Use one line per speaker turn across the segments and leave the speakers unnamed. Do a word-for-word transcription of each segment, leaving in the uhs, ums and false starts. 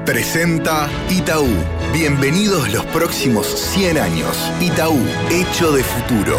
Presenta Itaú. Bienvenidos los próximos cien años. Itaú, hecho de futuro.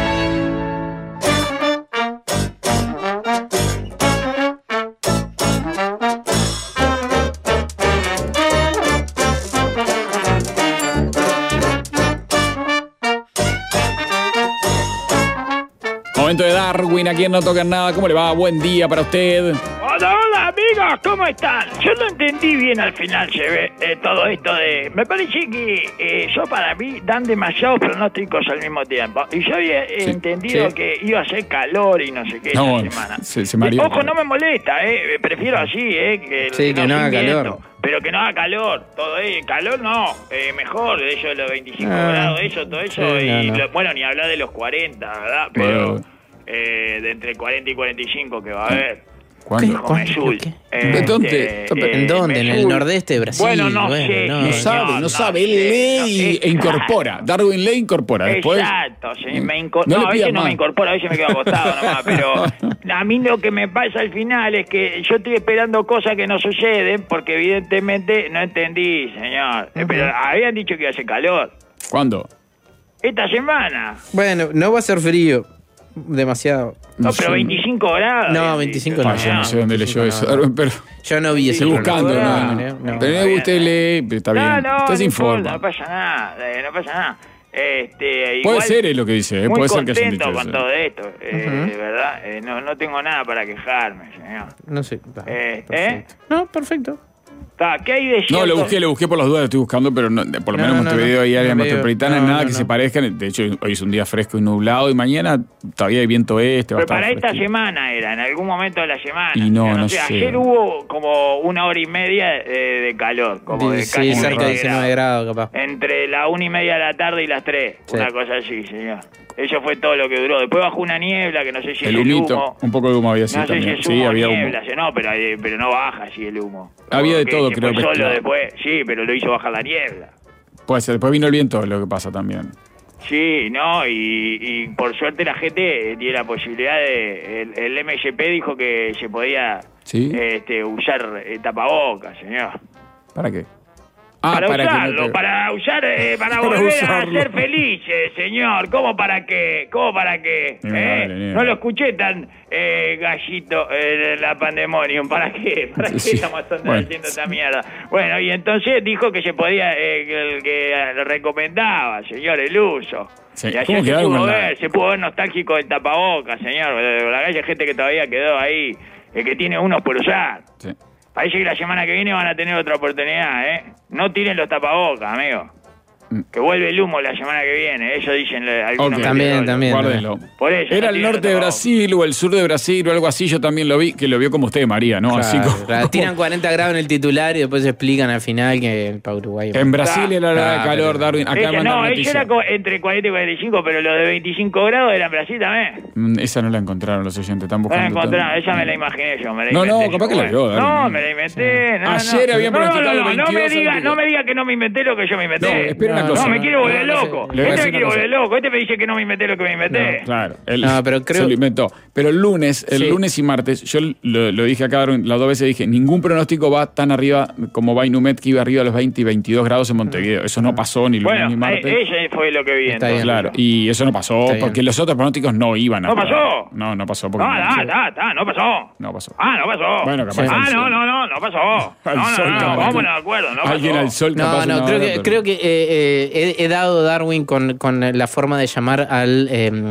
Momento de Darwin, a quien no tocan nada. ¿Cómo le va? Buen día para usted.
Hola, hola amigos, ¿cómo están? Yo no entendí bien al final, se ve eh, todo esto de... Me parece que eh, yo para mí dan demasiados pronósticos al mismo tiempo. Y yo había eh,
Sí,
entendido
sí.
que iba a ser calor y no sé qué
No,
esta semana.
se- se mareó.
Eh, Ojo, no me molesta, eh, prefiero así, eh, que,
Sí, que no
sin
haga
viento.
calor.
Pero que no haga calor, todo eh, calor no, eh, mejor, de eso de los veinticinco
Ah,
grados, eso, todo eso,
sí,
y
no, no.
lo- bueno, ni hablar de los cuarenta, ¿verdad? Pero
Bueno.
eh, de entre cuarenta y cuarenta y cinco que va a haber.
¿Cuándo?
Dijo Mesul.
¿Qué?
Eh,
¿De dónde?
eh,
¿En
¿En dónde? ¿En el
Mesul.
nordeste de Brasil?
Bueno, no
Bueno,
sé.
no.
No
señor,
sabe, no sabe. Él
sé,
lee
no,
y,
exacto.
e incorpora. Darwin lee e incorpora. Después.
Exacto, sí, me inco-
No
no,
le
a
pidas
veces no
más.
me incorpora, a veces me quedo acostado nomás, pero a mí lo que me pasa al final es que yo estoy esperando cosas que no suceden porque evidentemente no entendí, señor. Eh, Pero habían dicho que iba a hacer calor.
¿Cuándo?
Esta semana.
Bueno, no va a ser frío. Demasiado.
No,
No
pero
sé.
veinticinco grados.
No,
habían
veinticinco
dicho,
no.
Ah, yo no sé dónde leyó
no,
eso.
no.
Darwin, pero
Yo no vi ese
estoy buscando,
programa.
¿no?
No, no.
Pero usted lee, pero está bien.
No, no,
usted se
no
informa.
importa, no pasa nada, eh, no pasa nada. Este,
Puede
igual,
ser es lo que dice, ¿eh?
muy
Puede ser que haya
contento
dicho
con
eso.
todo esto, eh,
Ujú.
de verdad, eh, no, no tengo nada para quejarme, señor.
No sé. Va,
Eh,
perfecto. No, perfecto.
Ta, ¿qué hay de
No,
cierto?
lo busqué, lo busqué por las dudas, lo estoy buscando, pero no, por lo
No,
menos
no,
Montevideo
no,
y área
no veo.
metropolitana,
No,
nada
no,
que
no.
se parezcan. De hecho, hoy es un día fresco y nublado y mañana todavía hay viento este. Va a
Pero
estar
para esta
fresquito.
semana era, en algún momento de la semana.
Y no,
O sea,
no
sé,
sé.
Ayer hubo como una hora y media eh, de calor, como de
Sí,
casi
cerca de
veinte
diecinueve grados, capaz.
Entre la una y media de la tarde y las tres,
Sí.
una cosa así, señor. Eso fue todo lo que duró. Después bajó una niebla, que no sé si
El
es el
humito,
humo.
un poco de humo había así
No sé si
también.
es
Sí,
humo o
había humo.
niebla, sí, no, pero, eh, pero no baja así el humo.
Había de
Porque
todo,
se
creo
fue
que
solo
claro.
después, sí, pero lo hizo bajar la niebla.
Puede ser, después vino el viento, lo que pasa también.
Sí, no, y, y por suerte la gente eh, tiene la posibilidad de... El, el M S P dijo que se podía
¿Sí?
este, usar eh, tapabocas, señor.
¿Para qué? Ah,
para,
para que no
usarlo,
te-
para usar, eh, para
Para
volver
usarlo.
a ser felices, señor. ¿Cómo para qué? ¿Cómo para qué?
Ni
¿Eh?
vale, ni
No
vale.
lo escuché tan eh, gallito en la pandemonium. ¿Para qué? ¿Para qué
Sí,
estamos andando
bueno.
haciendo esta mierda? Bueno, y entonces dijo que se podía, eh, que, el que le recomendaba, señor, el uso.
Sí,
Y ayer
¿cómo
se
quedaron
pudo
con la-
ver, se pudo ver nostálgico del tapabocas, señor. La calle hay gente que todavía quedó ahí, eh, que tiene unos por usar.
Sí.
Parece que la semana que viene van a tener otra oportunidad, ¿eh? No tiren los tapabocas, amigo.
Mm.
Que vuelve el humo la semana que viene, eso dicen le- algunos
Ok.
También,
meteorólogos.
también.
Guárdenlo.
Por eso,
Era
no
el
tiren
norte de
los
Brasil o el sur de Brasil o algo así, yo también lo vi, que lo vio como usted, María, ¿no? Así
Claro,
como,
claro. Tiran cuarenta grados en el titular y después explican al final que para Uruguay.
En Brasil era la
Ah,
calor,
pero-
Darwin. Acá
Ella,
mandan
no, ella
noticia.
era co- entre cuarenta y cuarenta y cinco, pero los de veinticinco grados era en Brasil también.
Mm, Esa no la encontraron los oyentes, están
No la
buscando.
encontraron,
tanto.
esa me la imaginé yo, me la
No, no,
inventé
capaz
yo,
que la
bueno.
vio, Darwin.
No, me la inventé. No,
Ayer
no.
habían
no,
pronosticado
no, no, no me
veintidós
diga,
algo.
no me diga que no me inventé lo que yo me inventé.
No, espera una
No,
cosa.
No, me quiere volver
No, no sé.
loco.
Le voy a
Este
decir
me quiere
una cosa.
volver loco. Este me dice que no me inventé lo que me inventé.
No, claro. Él
No, pero creo-
se lo inventó. Pero el lunes, el
Sí.
lunes y martes, yo lo, lo dije acá Darwin, las dos veces dije, ningún pronóstico va tan arriba como va Inumet, que iba arriba a los veinte y veintidós grados en Montevideo. Eso no pasó ni lunes
Bueno,
ni martes.
eh, ese fue lo que vi.
Está
entonces.
bien.
Claro, y eso no pasó,
Está bien.
porque los otros pronósticos no iban a
¿No pasó?
No, no pasó. Porque
No, no, no, no, no pasó.
No pasó.
Ah, no pasó.
Bueno, capaz
Ah,
al
no,
sol.
no, no, no pasó.
Al
No,
sol,
no, no,
capaz
vámonos
que-
de acuerdo, no
Alguien
pasó.
al sol
No,
capaz
no,
una
creo
hora,
que,
pero-
creo que eh, eh, he, he dado Darwin con, con la forma de llamar al eh,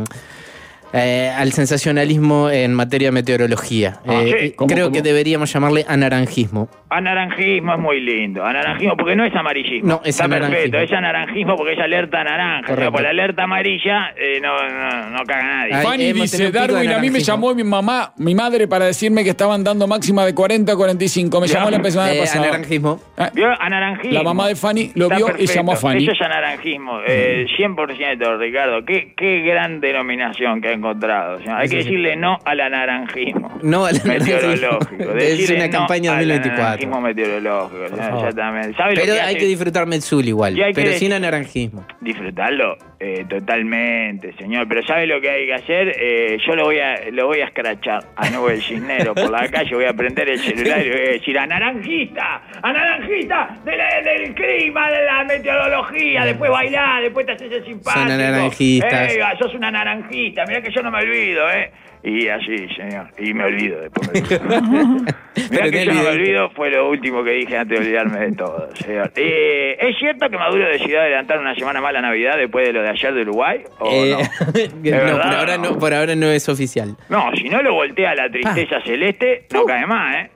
eh, al sensacionalismo en materia de meteorología.
Ah,
Eh,
sí.
¿Cómo,
creo
cómo?
que deberíamos llamarle anaranjismo.
Anaranjismo es muy lindo. Anaranjismo porque no es amarillismo.
No, es
Está
anaranjismo.
perfecto. Es anaranjismo porque es alerta naranja. O sea,
Correcto.
por la alerta amarilla eh, no, no, no caga nadie.
Ay,
Fanny
hemos
dice,
tenido un pico de
Darwin, a mí me
naranjismo.
llamó mi mamá, mi madre, para decirme que estaban dando máxima de cuarenta a cuarenta y cinco. Me
Ya.
llamó la semana
Eh,
pasada.
anaranjismo.
Ah,
¿Vio? Anaranjismo.
La mamá de Fanny lo
Está
vio y
perfecto.
llamó a Fanny.
Eso es anaranjismo. Eh, cien por ciento, Ricardo. Qué, qué gran denominación que ha encontrado. O sea, hay
Sí,
que
sí.
decirle no al anaranjismo.
No al
Meteorológico.
Es
Decirle
una
no
campaña
al
dos mil veinticuatro.
anaranjismo meteorológico. o sea,
favor.
exactamente. ¿Sabe lo
Pero
que
hay
hace?
que disfrutar Metsul igual,
Y hay que
pero
des-
sin anaranjismo.
Disfrutarlo. Eh, totalmente, señor. Pero ¿sabe lo que hay que hacer? Eh, yo lo voy a lo voy a escrachar a Nubel Cisnero por la calle, voy a prender el celular y voy a decir a naranjista, a naranjista de la, del clima, de la meteorología, después bailar, después te haces el simpático.
Son naranjistas.
Eh, sos una naranjista, mirá que yo no me olvido, ¿eh? Y así, señor. Y me olvido después. Me olvido. Mirá que yo no me olvido, fue lo último que dije antes de olvidarme de todo, señor. Eh, ¿Es cierto que Maduro decidió adelantar una semana más la Navidad después de lo de ayer de Uruguay? ¿O
Eh,
no?
no, por ahora no, por ahora no es oficial.
No, si no lo voltea la tristeza celeste, no cae más, ¿eh?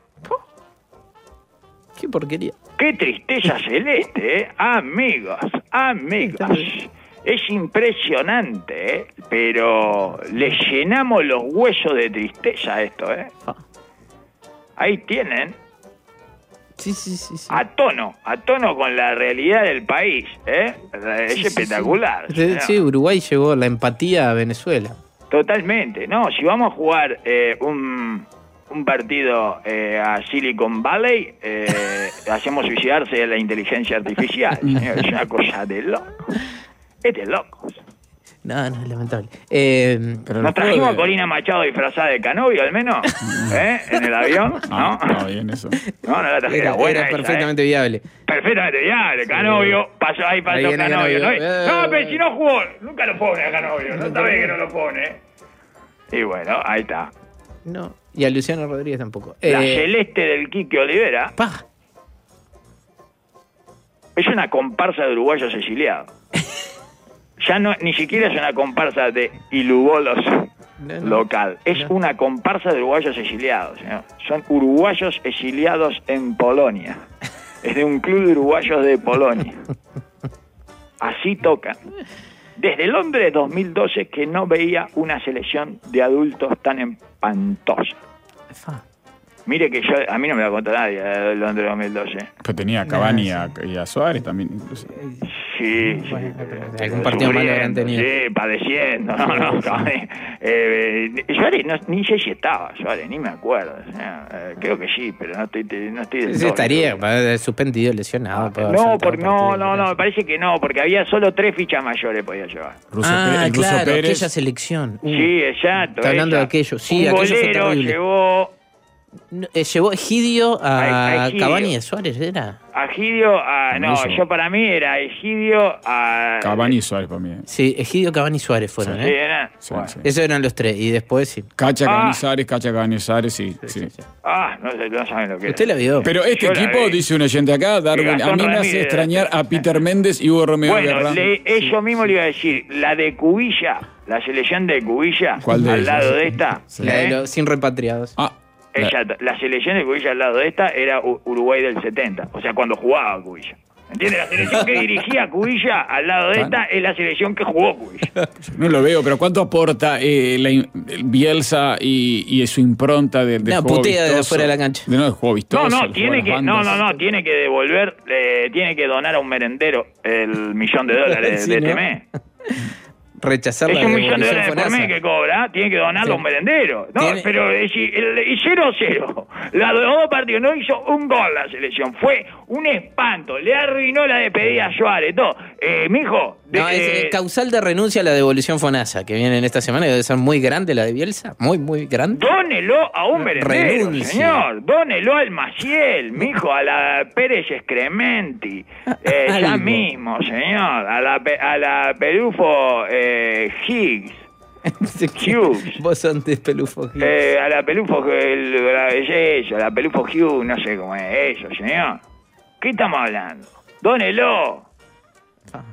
Qué porquería.
¡Qué tristeza celeste, eh! Amigos, amigos. Es impresionante, ¿eh? Pero le llenamos los huesos de tristeza a esto, ¿eh? Ahí tienen.
Sí, sí, sí, sí.
A tono, a tono con la realidad del país, ¿eh? Es
Sí,
espectacular.
Sí, sí, Uruguay llevó la empatía a Venezuela.
Totalmente. No, si vamos a jugar eh, un, un partido eh, a Silicon Valley, eh, hacemos suicidarse a la inteligencia artificial. Es una cosa de loco. Es de locos.
No, no, es lamentable. Eh,
Pero
¿Nos
el juego
trajimos
de-
a Corina Machado disfrazada de Canovio, al menos? ¿Eh? ¿En el avión?
Ah,
¿No?
está bien eso.
No, no la traje.
era,
Era buena
era
esa,
perfectamente
¿eh?
viable.
Perfectamente viable. Canovio. Pasó, ahí pasó
Ahí viene
Canovio. ¿no?
Canovio.
No,
Eh,
pero si no jugó, nunca lo pone a Canovio. No sabés que no lo pone. Y bueno, ahí está.
No. Y a Luciano Rodríguez tampoco.
La
Eh,
celeste del Quique Olivera
pa.
es una comparsa de uruguayos exiliados. Ya no, ni siquiera es una comparsa de ilubolos
No, no.
local. Es
No.
una comparsa de uruguayos exiliados, señor. Son uruguayos exiliados en Polonia. Es de un club de uruguayos de Polonia. Así tocan. Desde Londres dos mil doce que no veía una selección de adultos tan espantosa.
Fa.
Mire que yo, a mí no me lo contó nadie de Londres dos mil doce.
Pero tenía a Cavani y a, y a Suárez también, incluso.
Sí,
Bueno,
sí.
pero
eh,
algún partido malo habrán
sufriendo,
tenido.
Sí, padeciendo. No, no, Cavani. Eh, eh, Suárez, no, ni sé si estaba, Suárez, ni me acuerdo. O sea, eh, creo que sí, pero no estoy, no estoy del
Sí,
todo
estaría
seguro.
para haber suspendido, lesionado. puede haber
No,
saltado
por, no,
partido,
no, no, me parece que no, porque había solo tres fichas mayores podía llevar.
Russo
Ah,
Pérez- el Russo
claro,
Pérez.
aquella selección. Uh,
Sí, exacto.
está hablando
esa.
de aquello. Sí,
Un
aquello fue
golero
terrible.
llevó
no, eh, llevó Egidio a
A- a Egidio.
Cavani de Suárez, ¿era?
a Egidio, a, no,
Eso.
yo para mí era Egidio a...
Cavani y Suárez para mí.
Sí, Egidio, Cavani y Suárez fueron,
Sí,
¿eh?
era.
Sí,
Bueno.
sí.
Esos eran los tres. Y después sí.
Cacha,
Ah.
Cavani, Suárez, Cacha, Cavani, Suárez, sí. sí.
Ah, no, sé, no saben lo que
Usted
era.
la vio.
Pero este
Yo la
equipo,
vi.
dice un oyente acá, Darwin, a
Gastón
mí me hace
Ramírez.
extrañar a Peter Méndez y Hugo Romeo
Bueno,
Guerra.
le- eso mismo le iba a decir. La de Cubilla, la selección de Cubilla,
¿Cuál de
al
ellas?
lado de esta.
Sí.
La de
¿eh?
los sin repatriados.
Ah, la-
Exacto. La selección de Cubilla al lado de esta era U- Uruguay del setenta. O sea, cuando jugaba Cubilla. ¿Entiendes? La selección que dirigía Cubilla al lado de esta es la selección que jugó Cubilla.
no lo veo, pero ¿cuánto aporta eh, la in- el Bielsa y, y su impronta de, de
No,
juego
putea desde
vistoso?
afuera de la cancha.
De no, de juego vistoso.
No,
el
no,
juego
tiene
de
que,
las
no, no,
bandas.
no, tiene que devolver, eh, tiene que donar a un merendero el millón de dólares
Sí,
de
¿no?
este mes.
Rechazar
Es
la
un millón de
devolución
dólares por
Fonasa.
mes que cobra, tiene que donarlo a un
Sí.
merendero. No,
Tiene-
pero es decir, el, y cero a cero. La de los dos partidos no hizo un gol la selección. Fue un espanto. Le arruinó la despedida a Suárez. Todo. Eh, mijo. de-
No, es
eh,
eh, causal de renuncia a la devolución Fonasa, que viene en esta semana y debe ser muy grande la de Bielsa. Muy, muy grande.
Dónelo a un merendero,
Renuncie.
señor. Dónelo al Maciel, mijo, a la Pérez Excrementi. Eh, ya
Algo.
mismo, señor. A la, pe- a la Pelufo eh, Higgs. Hughes.
Vos son de pelufo. Hughes.
Eh, a la Pelufo, el, la, es eso, a la Pelufo Hughes, no sé cómo es eso, señor. ¿Qué estamos hablando? Dónelo.
Ah.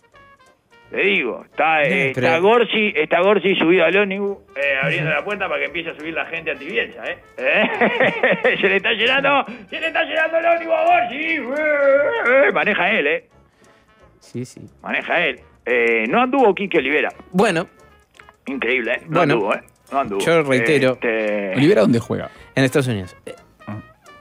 Le digo, está, eh,
No, pero-
está Gorsi, está Gorsi subido al ómnibus, eh, abriendo la puerta para que empiece a subir la gente a Tibielsa, ¿eh? ¿Eh? Se le está llenando, se le está llenando el ómnibus a Gorsi. Eh, Maneja él, ¿eh?
Sí, sí.
Maneja él. Eh, no anduvo Quique Olivera.
Bueno,
Increíble, ¿eh? No
Bueno,
anduvo, ¿eh? No anduvo.
yo reitero.
Este,
¿Olivera dónde juega?
en Estados Unidos. Eh,
Ah.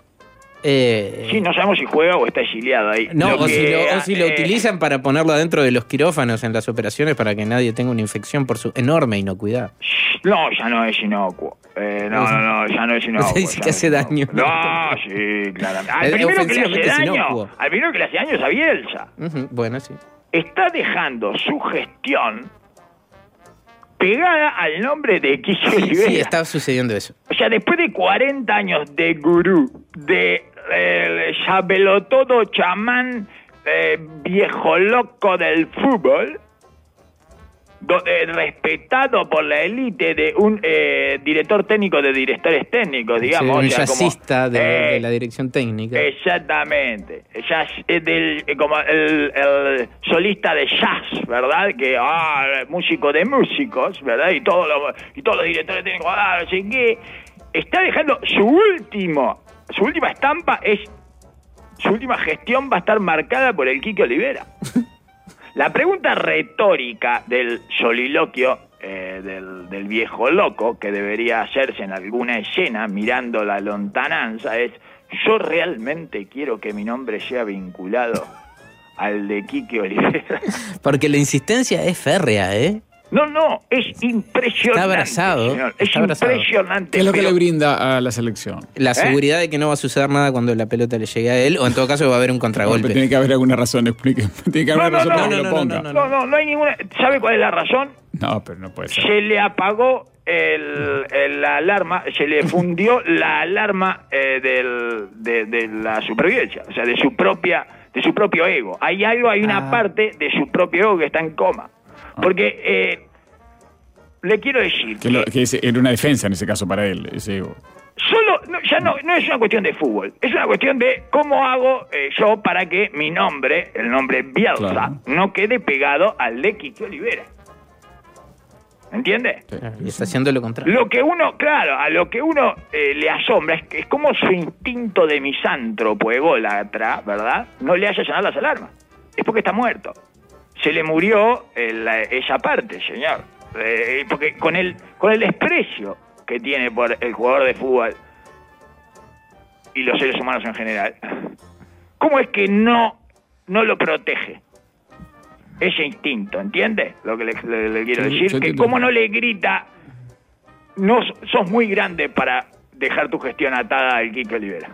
eh,
Sí, no sabemos si juega o está exiliado ahí.
No,
Lo
o,
que,
si lo, o si lo
eh,
utilizan para ponerlo adentro de los quirófanos en las operaciones para que nadie tenga una infección por su enorme inocuidad.
No, ya no es inocuo. Eh, no, no, no, ya no es inocuo.
Usted dice
ya
que
no
hace
es
daño.
inocuo. No, sí, claramente. Al
Es
primero que le hace
ofensivamente es
daño,
inocuo.
al primero que le hace daño es a Bielsa.
Ujú, bueno, sí.
está dejando su gestión pegada al nombre de Quique
Sí,
Olivera.
sí, está sucediendo eso.
O sea, después de cuarenta años de gurú, de eh, sabelotodo chamán, eh, viejo loco del fútbol, do, eh, respetado por la élite de un eh, director técnico de directores técnicos, digamos.
Sí, un
o sea,
jazzista
como,
de,
eh,
de la dirección técnica.
Exactamente. Jazz, eh, del, eh, como el, el solista de jazz, ¿verdad? Que, ah, músico de músicos, ¿verdad? Y, todo lo, y todos los directores técnicos, ah, no sé qué. Está dejando su último, su última estampa es, su última gestión va a estar marcada por el Quique Olivera. La pregunta retórica del soliloquio eh, del, del viejo loco, que debería hacerse en alguna escena mirando la lontananza, es: ¿yo realmente quiero que mi nombre sea vinculado al de Quique Olivera?
Porque la insistencia es férrea, ¿eh?
No, no, es impresionante.
Está abrazado,
señor. Es
está abrazado.
impresionante.
¿Qué es lo que
pero-
le brinda a la selección?
La seguridad de que no va a suceder nada cuando la pelota le llegue a él, o en todo caso va a haber un contragolpe.
Tiene que haber alguna razón, explique. Tiene que haber
No,
una razón
no,
para
no,
que
no,
lo
no,
ponga.
no,
No, no, no hay ninguna... ¿Sabe cuál es la razón?
No, pero no puede ser.
Se le apagó el, el- la alarma, se le fundió la alarma eh, del, de, de la supervivencia, o sea, de su propia, de su propio ego. Hay algo, hay una
Ah.
parte de su propio ego que está en coma. Porque eh, le quiero decir
Que, lo- que ese- era una defensa en ese caso para él, ese ego.
solo, no, ya no, no es una cuestión de fútbol, es una cuestión de cómo hago eh, yo para que mi nombre, el nombre Bielsa,
Claro.
no quede pegado al de Quique Olivera. ¿Entiende?
Sí.
Y está haciendo lo contrario.
Lo que uno, claro, a lo que uno eh, le asombra es, que es como su instinto de misántropo, ególatra, ¿verdad? No le haya sonado las alarmas. Es porque está muerto. Se le murió eh, la- esa parte, señor. Eh, porque con el, con el desprecio que tiene por el jugador de fútbol y los seres humanos en general, ¿cómo es que no, no lo protege? Ese instinto, ¿entiende? Lo que le, le- le quiero
Sí,
decir,
yo
que
entiendo.
cómo no le grita: no sos muy grande para dejar tu gestión atada al Quique Olivera.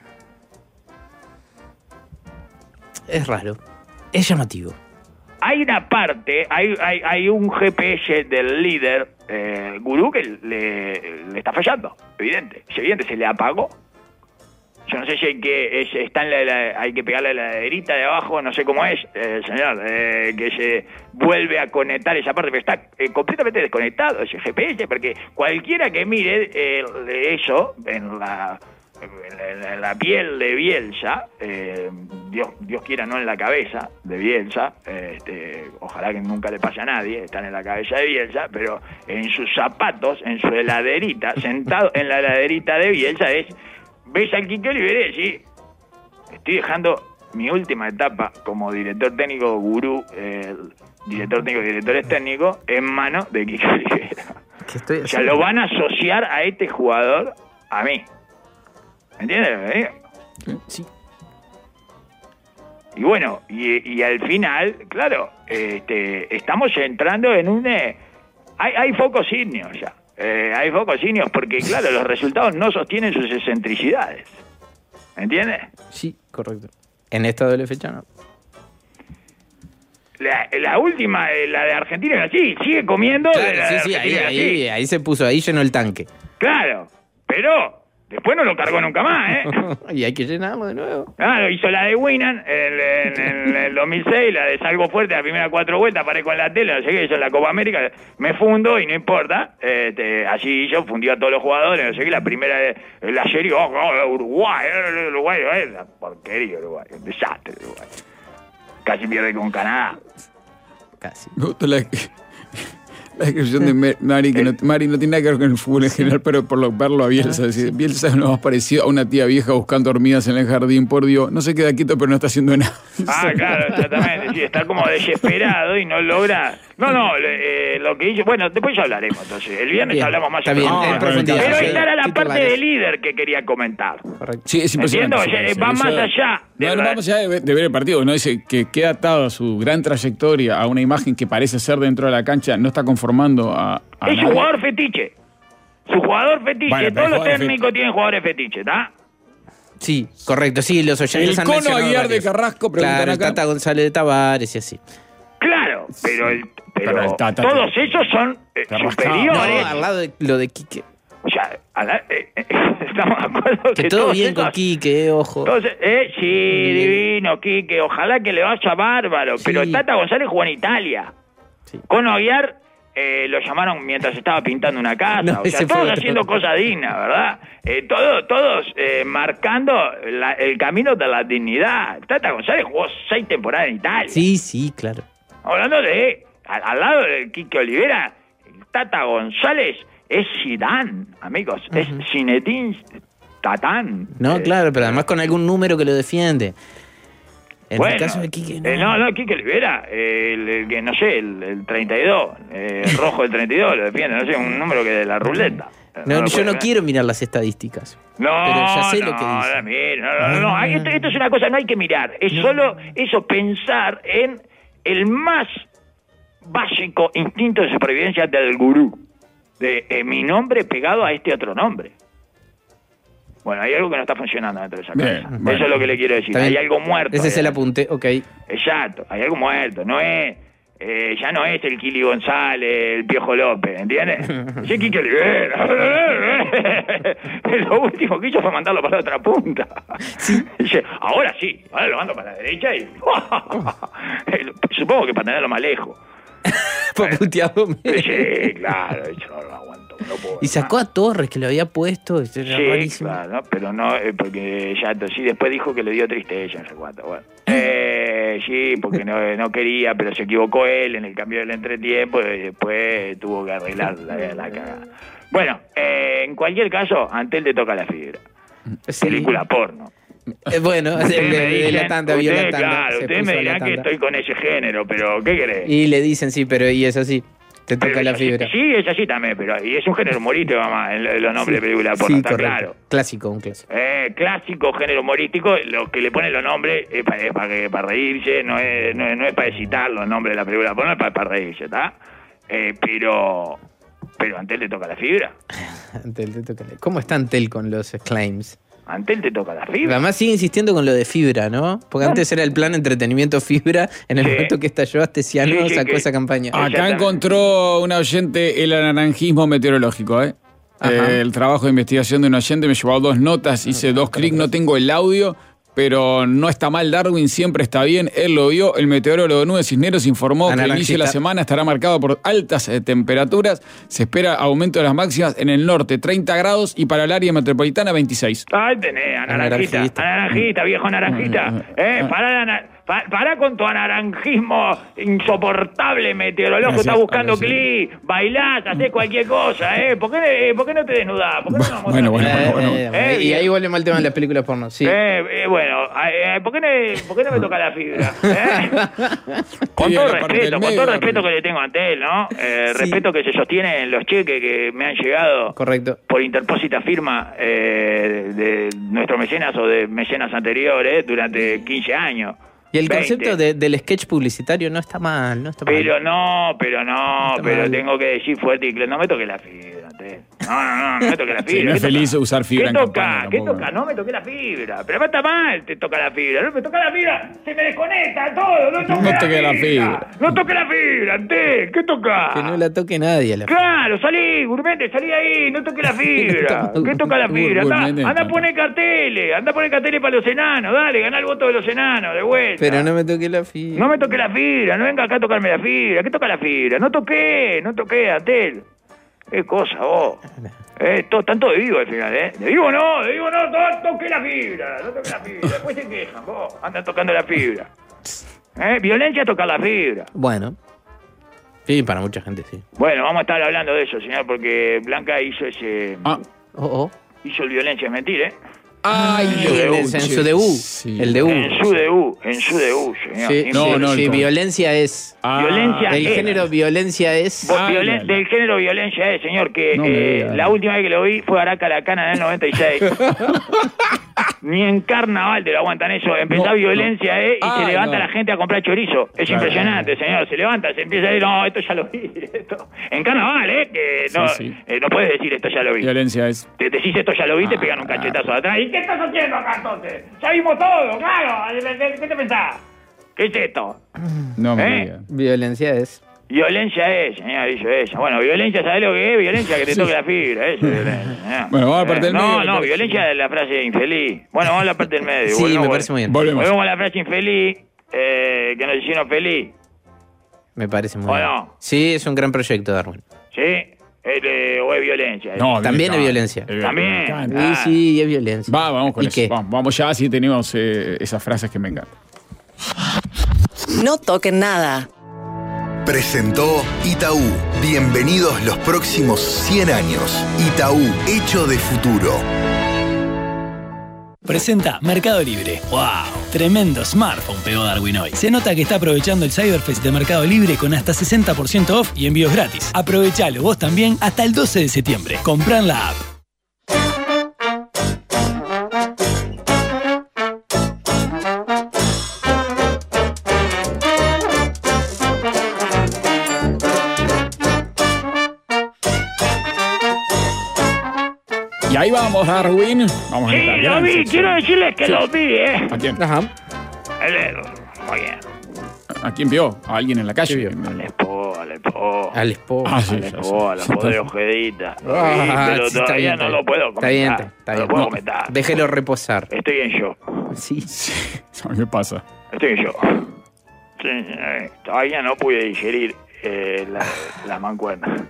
Es raro. Es llamativo.
Hay una parte, hay, hay, hay un G P S del líder eh, gurú que le, le está fallando, evidente. Es evidente, se le apagó. Yo no sé si hay que, es- está en la, la- hay que pegarle a la laderita de abajo, no sé cómo es, eh, señor, eh, que se vuelve a conectar esa parte, pero está eh, completamente desconectado ese G P S, porque cualquiera que mire eh, eso en la, en la, en la piel de Bielsa, eh, Dios, Dios quiera no en la cabeza de Bielsa, eh, este, ojalá que nunca le pase a nadie, están en la cabeza de Bielsa, pero en sus zapatos, en su heladerita, sentado en la heladerita de Bielsa, es... Ves al Quique Olivera y decís: estoy dejando mi última etapa como director técnico gurú, eh, director técnico y directores técnicos, en manos de Quique Olivera.
¿Qué estoy
O sea,
haciendo?
lo van a asociar a este jugador a mí. ¿Entiendes lo que digo?
Sí.
Y bueno, y, y al final, claro, este, estamos entrando en un... eh, hay, hay focos signos ya. Eh, hay focos signos porque, claro, los resultados no sostienen sus excentricidades. ¿Entiendes?
Sí, correcto. En esta doble fecha no.
La, la última, eh, la de Argentina, sí, sigue comiendo.
Claro,
la
sí,
de
sí, ahí,
Argentina,
ahí,
sí.
ahí se puso, ahí llenó el tanque.
Claro, pero después no lo cargó nunca más, ¿eh?
Y hay que llenarlo de nuevo.
Claro, hizo la de Winan en, en- en el dos mil seis, la de Salgo Fuerte, la primera cuatro vueltas, aparezco en la tele, no sé qué, hizo la Copa América, me fundo y no importa. Este, así yo fundió a todos los jugadores, no sé qué, la primera, de- la serie, oh, oh, Uruguay, eh, Uruguay, eh, la porquería Uruguay, un desastre Uruguay. Casi pierde con Canadá.
Casi.
Me gustó la, la descripción de Mer- Mari, que no, Mari no tiene nada que ver con el fútbol en general, pero por lo, verlo a Bielsa. Decir, Bielsa es lo más parecido a una tía vieja buscando hormigas en el jardín, por Dios. No se queda quieto, pero no está haciendo nada.
Ah, claro, exactamente, sí, está como desesperado y no logra... No, no, le- eh, lo que hizo... Bueno, después ya hablaremos, entonces. El viernes
Bien,
hablamos más
está
en
bien,
profundidad.
en
profundidad.
Pero
Sí,
esta era la
titulares.
parte de líder que quería comentar.
Correcto.
Sí, es impresionante.
Entiendo,
eso,
va
eso.
más allá de
No, no
la-
vamos allá de, de ver el partido. No dice que queda atado a su gran trayectoria a una imagen que parece ser dentro de la cancha. No está conformando a. a
Es su
nadie.
jugador fetiche. Su jugador fetiche.
Bueno, pero
Todos los
jugador
técnicos
fetiche.
tienen jugadores fetiche, ¿está?
Sí, correcto. Sí, los oyentes
El
han
Cono
mencionado
Aguiar de
varios.
Carrasco, preguntan
Claro, el
acá.
Tata González de Tavares y así.
pero, el, pero,
Pero el Tata
todos esos son eh,
Te rascaba.
superiores.
No, al lado de lo de Quique.
O sea, a la- eh, eh, estamos de acuerdo
Que
que
todo
todos
bien con
esos-
Quique, ojo.
Entonces, eh, sí, divino, Quique, ojalá que le vaya bárbaro.
Sí.
Pero Tata González jugó en Italia.
Sí.
Con Aguiar eh, lo llamaron mientras estaba pintando una casa.
No,
o sea,
ese fue
todos
otro.
haciendo cosas dignas, ¿verdad? Eh, todo, todos eh, marcando la- el camino de la dignidad. Tata González jugó seis temporadas en Italia.
Sí, sí, claro.
Hablando de, al, al lado de Quique Olivera, el Tata González es Zidane, amigos. Es Zinedine Tatán.
No,
Eh,
claro, pero además con algún número que lo defiende. En
bueno,
el caso de Quique, no.
eh, no, no, Quique Olivera, eh, el, el que no sé, el, el treinta y dos, eh, el rojo del treinta y dos, lo defiende, no sé, un número que de la ruleta.
No,
lo
yo
puede
no
ver.
quiero mirar las estadísticas.
No,
pero ya sé
no,
lo que dice.
no, mire, no, no, no,
Ah.
esto, esto es una cosa, no hay que mirar, es solo eso, pensar en el más básico instinto de supervivencia del gurú, de eh, mi nombre pegado a este otro nombre. Bueno, hay algo que no está funcionando dentro de esa
Bien,
casa.
bueno.
Eso es lo que le quiero decir.
Está bien.
Hay algo muerto.
Ese es
ahí
el
adentro.
apunte, ok.
Exacto, hay algo muerto. No es, eh, ya no es el Kili González, el Piojo López, ¿entiendes? Sí, Quique Olivera. Lo último que hizo fue mandarlo para la otra punta. Dice, ahora sí, ahora lo mando para la derecha y... Supongo que para tenerlo más lejos.
Fue puteado.
Sí, claro, yo no lo aguanto. No puedo
Y sacó a Torres, que lo había puesto. Eso era
Sí,
rarísimo.
claro, ¿no? Pero no, eh, porque ya sí, después dijo que le dio tristeza, no sé cuánto. Bueno. Eh, sí, porque no, no quería, pero se equivocó él en el cambio del entretiempo y después tuvo que arreglar la, la cagada. Bueno, eh, en cualquier caso, Antel te toca la fibra.
Sí.
Película porno.
Eh, bueno, de,
Ustedes
de-
me
de la
dicen-
tanda, vio la
ustedes,
tanda.
claro,
se
ustedes
puso
me
la
dirán que
tanda.
estoy con ese género, pero ¿qué querés?
Y le dicen, sí, pero y es así. Te toca
Pero
la
es así-
fibra.
Sí, es así también, pero y es un género humorístico, mamá, en los nombres de película porno,
Sí,
está
correcto.
claro.
Clásico, un clásico.
Eh, clásico género humorístico, lo que le ponen los nombres es para para reírse, no es, no es, no es para citar los nombres de la película, porno, es para, para reírse, ¿está? Eh, pero, pero Antel te toca la fibra.
Antel, te toca la- ¿Cómo está Antel con los claims?
Antel te toca la fibra.
Además sigue insistiendo con lo de fibra, ¿no? Porque antes era el plan entretenimiento fibra. En el
Sí.
momento que estalló Astesiano
Sí, sí,
sacó
que-
esa campaña.
Ah,
Acá
Exactamente.
encontró un oyente el anaranjismo meteorológico, ¿eh?
Ajá.
Eh, el trabajo de investigación de un oyente me llevó dos notas, hice dos clics, no tengo el audio, pero no está mal Darwin, siempre está bien, él lo vio, el meteorólogo de Nubes Cisneros informó que el inicio de la
Anaranjita.
semana estará marcado por altas eh, temperaturas, se espera aumento de las máximas en el norte, treinta grados, y para el área metropolitana, veintiséis.
Ahí tenés, anaranjita,
Anaranjista.
anaranjita, viejo anaranjita. Eh, pará, de ana- pa- pará con tu anaranjismo insoportable meteorológico.
Gracias,
Estás buscando
gracias.
clic, bailás, hacés cualquier cosa, ¿eh? ¿Por qué, eh, ¿por qué no te desnudás? ¿Por qué no nos mostrás
Bueno, bueno,
el-
Eh,
bueno,
eh,
Eh,
y ahí vuelve mal el tema de las películas porno. Sí.
Eh, eh, bueno, eh, ¿por, qué no, ¿por qué no me toca la fibra? ¿Eh? Con
Sí,
todo
la parte
respeto,
del
con
medio,
todo
la
respeto
parte-
que le tengo ante él, ¿no? Eh,
Sí.
Respeto que se sostiene en los cheques que me han llegado
Correcto.
por interpósita firma eh, de nuestros mecenas o de mecenas anteriores durante quince años.
Y el
veinte.
concepto de- del sketch publicitario no está mal, no está mal.
Pero no, pero no,
Está
pero
mal.
tengo que decir fuerte y claro, no me toque la fibra, Antel. No, no, no, no me toque la fibra.
Sí, no es
¿Qué
feliz
toca?
usar fibra
¿Qué
en
toca?
campaña
¿Qué
tampoco.
toca? No me toque la fibra. Pero además está mal, te toca la fibra. No me toca la fibra, se me desconecta todo. No toque,
No
la,
toque
fibra.
la fibra.
No toque la fibra, Antel. ¿Qué toca?
Que no la toque nadie a la
Claro, salí, gourmete, salí de ahí, no toque la fibra. ¿Qué toca la fibra? Anda,
Gourmete,
anda a
tanto.
poner carteles, anda a poner carteles para los enanos, dale, ganá el voto de los enanos, de vuelta.
Pero no me toque la fibra.
No me toque la fibra, no venga acá a tocarme la fibra. ¿Qué toca la fibra? No toqué, no toqué, Antel. Qué cosa, vos. Eh, todo, están todos de vivo al final, ¿eh? De vivo no, de vivo no, no toqué la fibra, no toqué la fibra. Después se quejan, vos, andan tocando la fibra. ¿Eh? Violencia tocar la fibra.
Bueno. Sí, para mucha gente, sí.
Bueno, vamos a estar hablando de eso, señor, porque Blanca hizo ese...
Ah.
Oh, oh.
Hizo el violencia es mentir, ¿eh?
Ay,
En, en- en su debut.
Sí.
El debut.
En su debut, en su debut, señor.
Sí,
No,
sí,
no,
sí,
el-
violencia es.
Ah.
Violencia
El
es.
género violencia es.
Vos,
Ah,
violen-
dale.
del género violencia es, señor, que
No me
eh,
digas.
la última vez que lo vi fue Araca la Cana en el noventa y seis. Ni en carnaval te lo aguantan eso. Empezá
No,
violencia,
no.
¿eh? Y se
Ay,
levanta
no.
la gente a comprar chorizo. Es
Claro.
impresionante, señor. Se levanta, se empieza a decir, no, esto ya lo vi. Esto. En carnaval, ¿eh? Que no,
Sí, sí.
eh, no puedes decir esto ya lo vi.
Violencia es.
Te decís esto ya lo vi, te
Ah,
pegan un
claro.
cachetazo de atrás. ¿Y qué estás haciendo acá entonces? Ya vimos todo, claro. ¿Qué te pensás? ¿Qué es esto?
No me
¿Eh?
digas.
Violencia es.
Violencia es, señor, dicho ella. Bueno, violencia, ¿sabés lo que es? Violencia que te toque la fibra, eso es violencia. señor.
Bueno, vamos a la parte del
Eh,
medio.
No,
me
no,
parece.
violencia es la frase infeliz. Bueno, vamos a la parte del medio.
Sí,
Volvemos-
me parece muy bien.
Volvemos.
Volvemos a la frase infeliz eh, que nos hicieron feliz.
Me parece muy
¿O
bien.
no?
Sí, es un gran proyecto, Darwin.
¿Sí? Es, eh, ¿O es violencia?
No,
También
no,
es violencia.
eh,
También.
me encanta.
Ah.
Sí, sí, es violencia.
Va, vamos con
¿Y
eso.
qué?
Vamos, vamos ya, así tenemos eh, esas frases que me encantan.
No toquen nada.
Presentó Itaú. Bienvenidos los próximos cien años. Itaú, hecho de futuro.
Presenta Mercado Libre. ¡Wow! Tremendo smartphone pegó Darwin hoy. Se nota que está aprovechando el Cyberfest de Mercado Libre con hasta sesenta por ciento off y envíos gratis. Aprovechalo vos también hasta el doce de septiembre. Comprá en la app.
Y ahí vamos, Darwin. Vamos a
Sí,
esta
lo
gran
vi.
sección.
Quiero decirles que
Sí.
lo vi, ¿eh?
¿A quién?
Ajá.
El- el- Muy bien.
¿A quién vio? ¿A alguien en la calle?
¿Qué vio?
Al Expo, al Expo.
Al esposo.
Ah, sí,
Al
ya
Expo, a la
sé.
poder Ojedita. Lo vi,
Ah,
pero
sí, está
todavía
bien,
no
está
lo
bien.
puedo
Está bien,
comentar.
está- está
no
bien.
lo puedo
No.
comentar.
Déjelo reposar.
Estoy en shock.
Sí.
A mí me pasa.
Estoy en shock. Sí, eh, todavía no pude digerir eh, la, la mancuerna.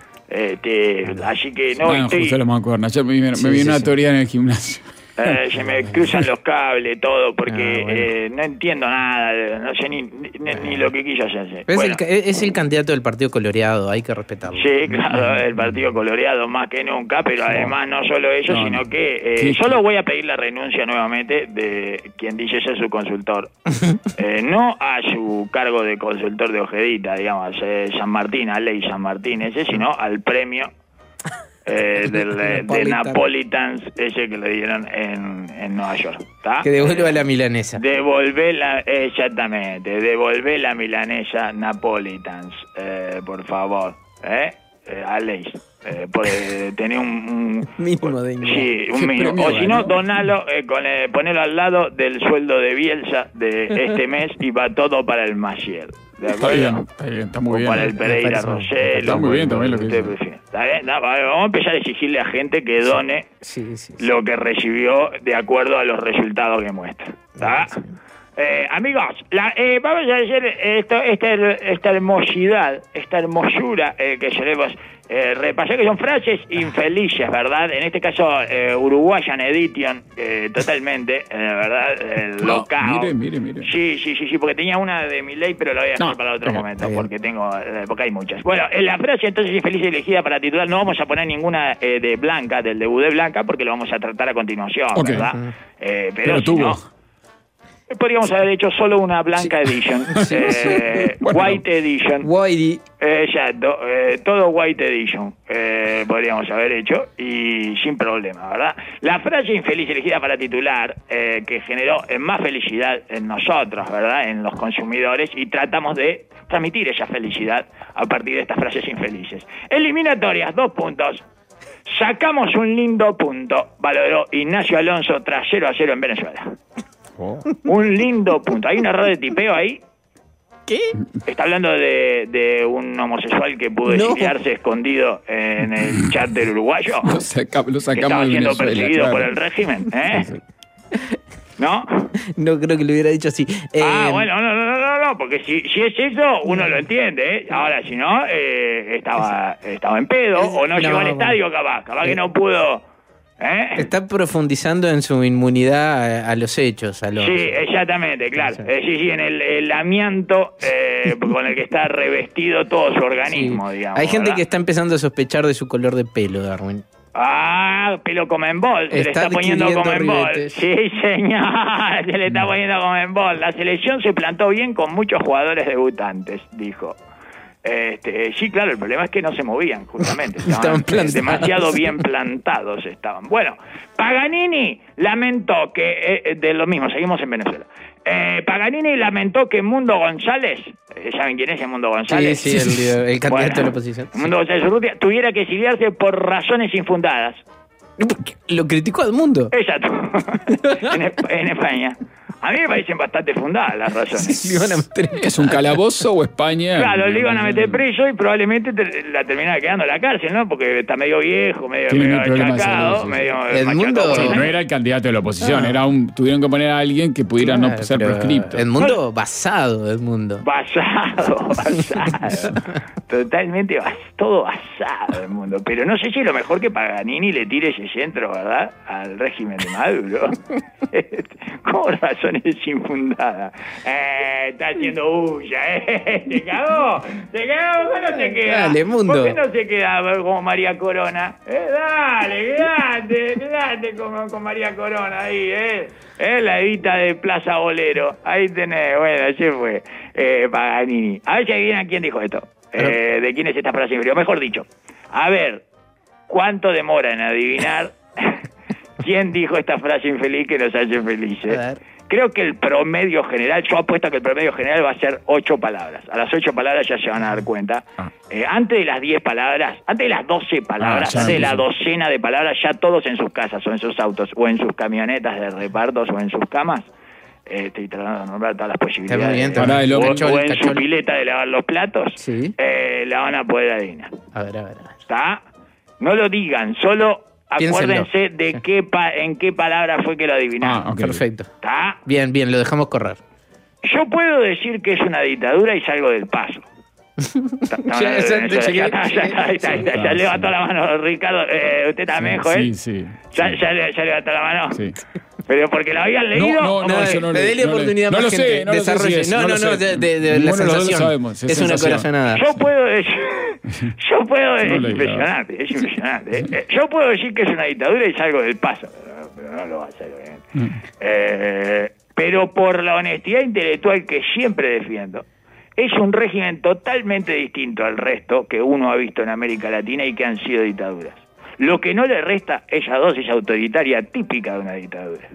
Este, así que no,
No,
estoy,
justo la mancuerna. Ayer me, vino- me
Sí,
vino
sí,
una
sí.
teoría en el gimnasio.
eh, se me cruzan los cables, todo, porque
Ah, bueno.
eh, no entiendo nada, no sé ni, ni, ni lo que quiso hacerse.
Es,
Bueno.
el, ca- es el candidato del Partido Coloreado, hay que respetarlo.
Sí, claro, el partido coloreado más que nunca, pero además no solo eso,
No,
sino
no.
que eh,
¿Qué-
solo
qué?
voy a pedir la renuncia nuevamente de quien dice ser su consultor. Eh, no a su cargo de consultor de Ojedita, digamos, eh, San Martín, a Ley San Martín ese, sino al premio eh, del, eh, de
Napolitan.
Napolitans ese que le dieron en, en Nueva York. ¿tá?
Que devuelva la milanesa.
Devolver la, exactamente, devolver la milanesa Napolitans, eh, por favor, ¿eh? eh a Leis, eh, por eh, tener un, un-
Mínimo de dignidad.
sí, un
¿Qué
mínimo,
premio
o si no,
ganó?
donalo, eh, con, eh, ponelo al lado del sueldo de Bielsa de este mes y va todo para el Maciel. ¿De
Está
acuerdo?
bien, está bien, está muy
O
bien.
para el
Me
Pereira
parece muy-
Rosell.
está muy bien también lo que
usted
hizo.
prefiere. ¿Está bien? No, vamos a empezar a exigirle a gente que done
Sí, sí. sí.
lo que recibió de acuerdo a los resultados que muestra. ¿Está? Eh, amigos, la, eh, vamos a hacer esto, esta, esta hermosidad, esta hermosura eh, que solemos eh, repasar, que son frases infelices, ¿verdad? En este caso, eh, Uruguayan Edition, eh, totalmente, eh, ¿verdad? El
No,
locao.
mire, mire, mire.
Sí, sí, sí, sí, porque tenía una de mi ley, pero la voy a dejar
No,
para otro
está bien,
momento,
está bien.
porque tengo, eh, porque hay muchas. Bueno, en la frase entonces infeliz elegida para titular, no vamos a poner ninguna eh, de Blanca, del debut de Blanca, porque lo vamos a tratar a continuación,
Ok.
¿verdad?
Ujú.
Eh, pero
Pero
si
tuvo.
no, podríamos haber hecho solo una Blanca Edition, eh,
Bueno.
White Edition.
Whitey.
Eh, exacto, eh, todo White Edition eh, podríamos haber hecho y sin problema, ¿verdad? La frase infeliz elegida para titular eh, que generó eh, más felicidad en nosotros, ¿verdad? En los consumidores y tratamos de transmitir esa felicidad a partir de estas frases infelices. Eliminatorias, dos puntos. Sacamos un lindo punto, valoró Ignacio Alonso tras cero a cero en Venezuela.
Oh.
Un lindo punto. ¿Hay un error de tipeo ahí?
¿Qué?
Está hablando de, de un homosexual que pudo
No.
exiliarse escondido en el chat del uruguayo.
Lo, saca- lo
Que
sacamos
estaba
de
siendo
Venezuela,
perseguido
claro.
por el régimen, ¿eh? ¿No?
No creo que lo hubiera dicho así.
Ah,
Eh,
bueno, no, no, no, no, no, porque si, si es eso, uno lo entiende, ¿eh? Ahora, si no, eh, estaba, estaba en pedo, o no,
No,
llegó al
bueno.
estadio, capaz, capaz que no pudo, ¿eh?
Está profundizando en su inmunidad a, a los hechos, a los...
Sí, exactamente, claro.
Sí.
Eh, sí, sí, en el, el amianto eh, con el que está revestido todo su
Sí.
organismo, digamos.
Hay gente
¿verdad?
que está empezando a sospechar de su color de pelo, Darwin.
Ah, pelo Comenbol, se le
Está
está poniendo
adquiriendo
Comenbol.
ribetes.
Sí, señor, se le está poniendo Comenbol. La selección se plantó bien con muchos jugadores debutantes, dijo. Este, sí, claro, el problema es que no se movían, justamente. Estaban,
Estaban plantados.
demasiado bien plantados estaban. Bueno, Paganini lamentó que, eh, de lo mismo, seguimos en Venezuela. Eh, Paganini lamentó que Mundo González, eh, ¿saben quién es el Mundo
Sí,
González?
sí, el, líder- el candidato
Bueno,
de la oposición.
Mundo González Urrutia tuviera que exiliarse por razones infundadas.
Lo criticó al mundo.
Exacto. en, Esp- en España. A mí me parecen bastante fundadas las razones.
Le iban a meter en
¿Es un calabozo o España?
Claro, le iban a meter preso y probablemente te, la terminaba quedando en la cárcel, ¿no? Porque está medio viejo, medio,
Tiene
medio
problemas de
achacado,
salud, sí.
medio
Edmundo-
machacado.
Sí, no era el candidato de la oposición,
Ah.
era un, tuvieron que poner a alguien que pudiera no
Claro,
ser
pero
proscripto.
Edmundo basado, Edmundo.
Basado, basado. Totalmente bas, todo basado el mundo. Pero no sé si es lo mejor que Paganini le tire ese centro, ¿verdad? Al régimen de Maduro. ¿Cómo razones infundadas? Eh, está haciendo bulla, ¿eh? ¿Se cagó? ¿Se cagó? ¿Por qué no se queda?
Dale, mundo.
¿Por qué no se queda como María Corona? Eh, dale, quedate, quedate con, con María Corona ahí, ¿eh? ¿Eh? La edita de Plaza Bolero. Ahí tenés, bueno, así fue. Eh, Paganini. A ver si adivinan quién dijo esto. Eh, ¿De quién es esta frase infeliz? O mejor dicho, a ver, ¿cuánto demora en adivinar quién dijo esta frase infeliz que nos hace felices?
A ver.
Creo que el promedio general, yo apuesto que el promedio general va a ser ocho palabras. A las ocho palabras ya se van a dar cuenta.
Ah.
Eh, antes de las diez palabras, antes de las doce palabras,
Ah, ya
antes de la
empezó.
docena de palabras, ya todos en sus casas o en sus autos o en sus camionetas de repartos o en sus camas. Eh, estoy tratando de nombrar todas las posibilidades.
Está muy bien, está
o,
muy bien.
o
Cachol,
en su
cachol.
pileta de lavar los platos,
Sí.
eh, la van a poder adivinar.
A ver, a ver, a ver.
¿Está? No lo digan, solo
Piénsenlo.
acuérdense de qué pa- en qué palabra fue que lo adivinaron.
Ah, ok.
Perfecto.
¿Está?
Bien, bien, lo dejamos correr.
Yo puedo decir que es una dictadura y salgo del paso. No,
Ya,
no,
ya,
eso,
ya
ya
llegué,
está, ya está, ya está, ya está, ya
sí.
levantó la mano Ricardo. Eh, ¿Usted también, Joel?
Sí, sí.
¿Ya, ya, le- ya levantó la mano?
Sí.
¿Pero porque lo habían leído?
No, no,
¿O
eso no
le
le-
déle
no le-
oportunidad
no
más
lo
gente.
sé, no lo sé si
Desarrolle.
es,
no,
no
no,
lo
no,
sé.
de, de- de la
Ninguno de los dos lo
sensación.
sabemos, es
es una
sensación.
corazonada.
Yo puedo decir... Yo puedo...
No
es
leí,
impresionante, es impresionante. Eh, eh, Yo puedo decir que es una dictadura y salgo del paso. Pero, pero no lo va a hacer, obviamente.
Mm.
Eh, pero por la honestidad intelectual que siempre defiendo, es un régimen totalmente distinto al resto que uno ha visto en América Latina y que han sido dictaduras. Lo que no le resta, esa dosis autoritaria típica de una dictadura.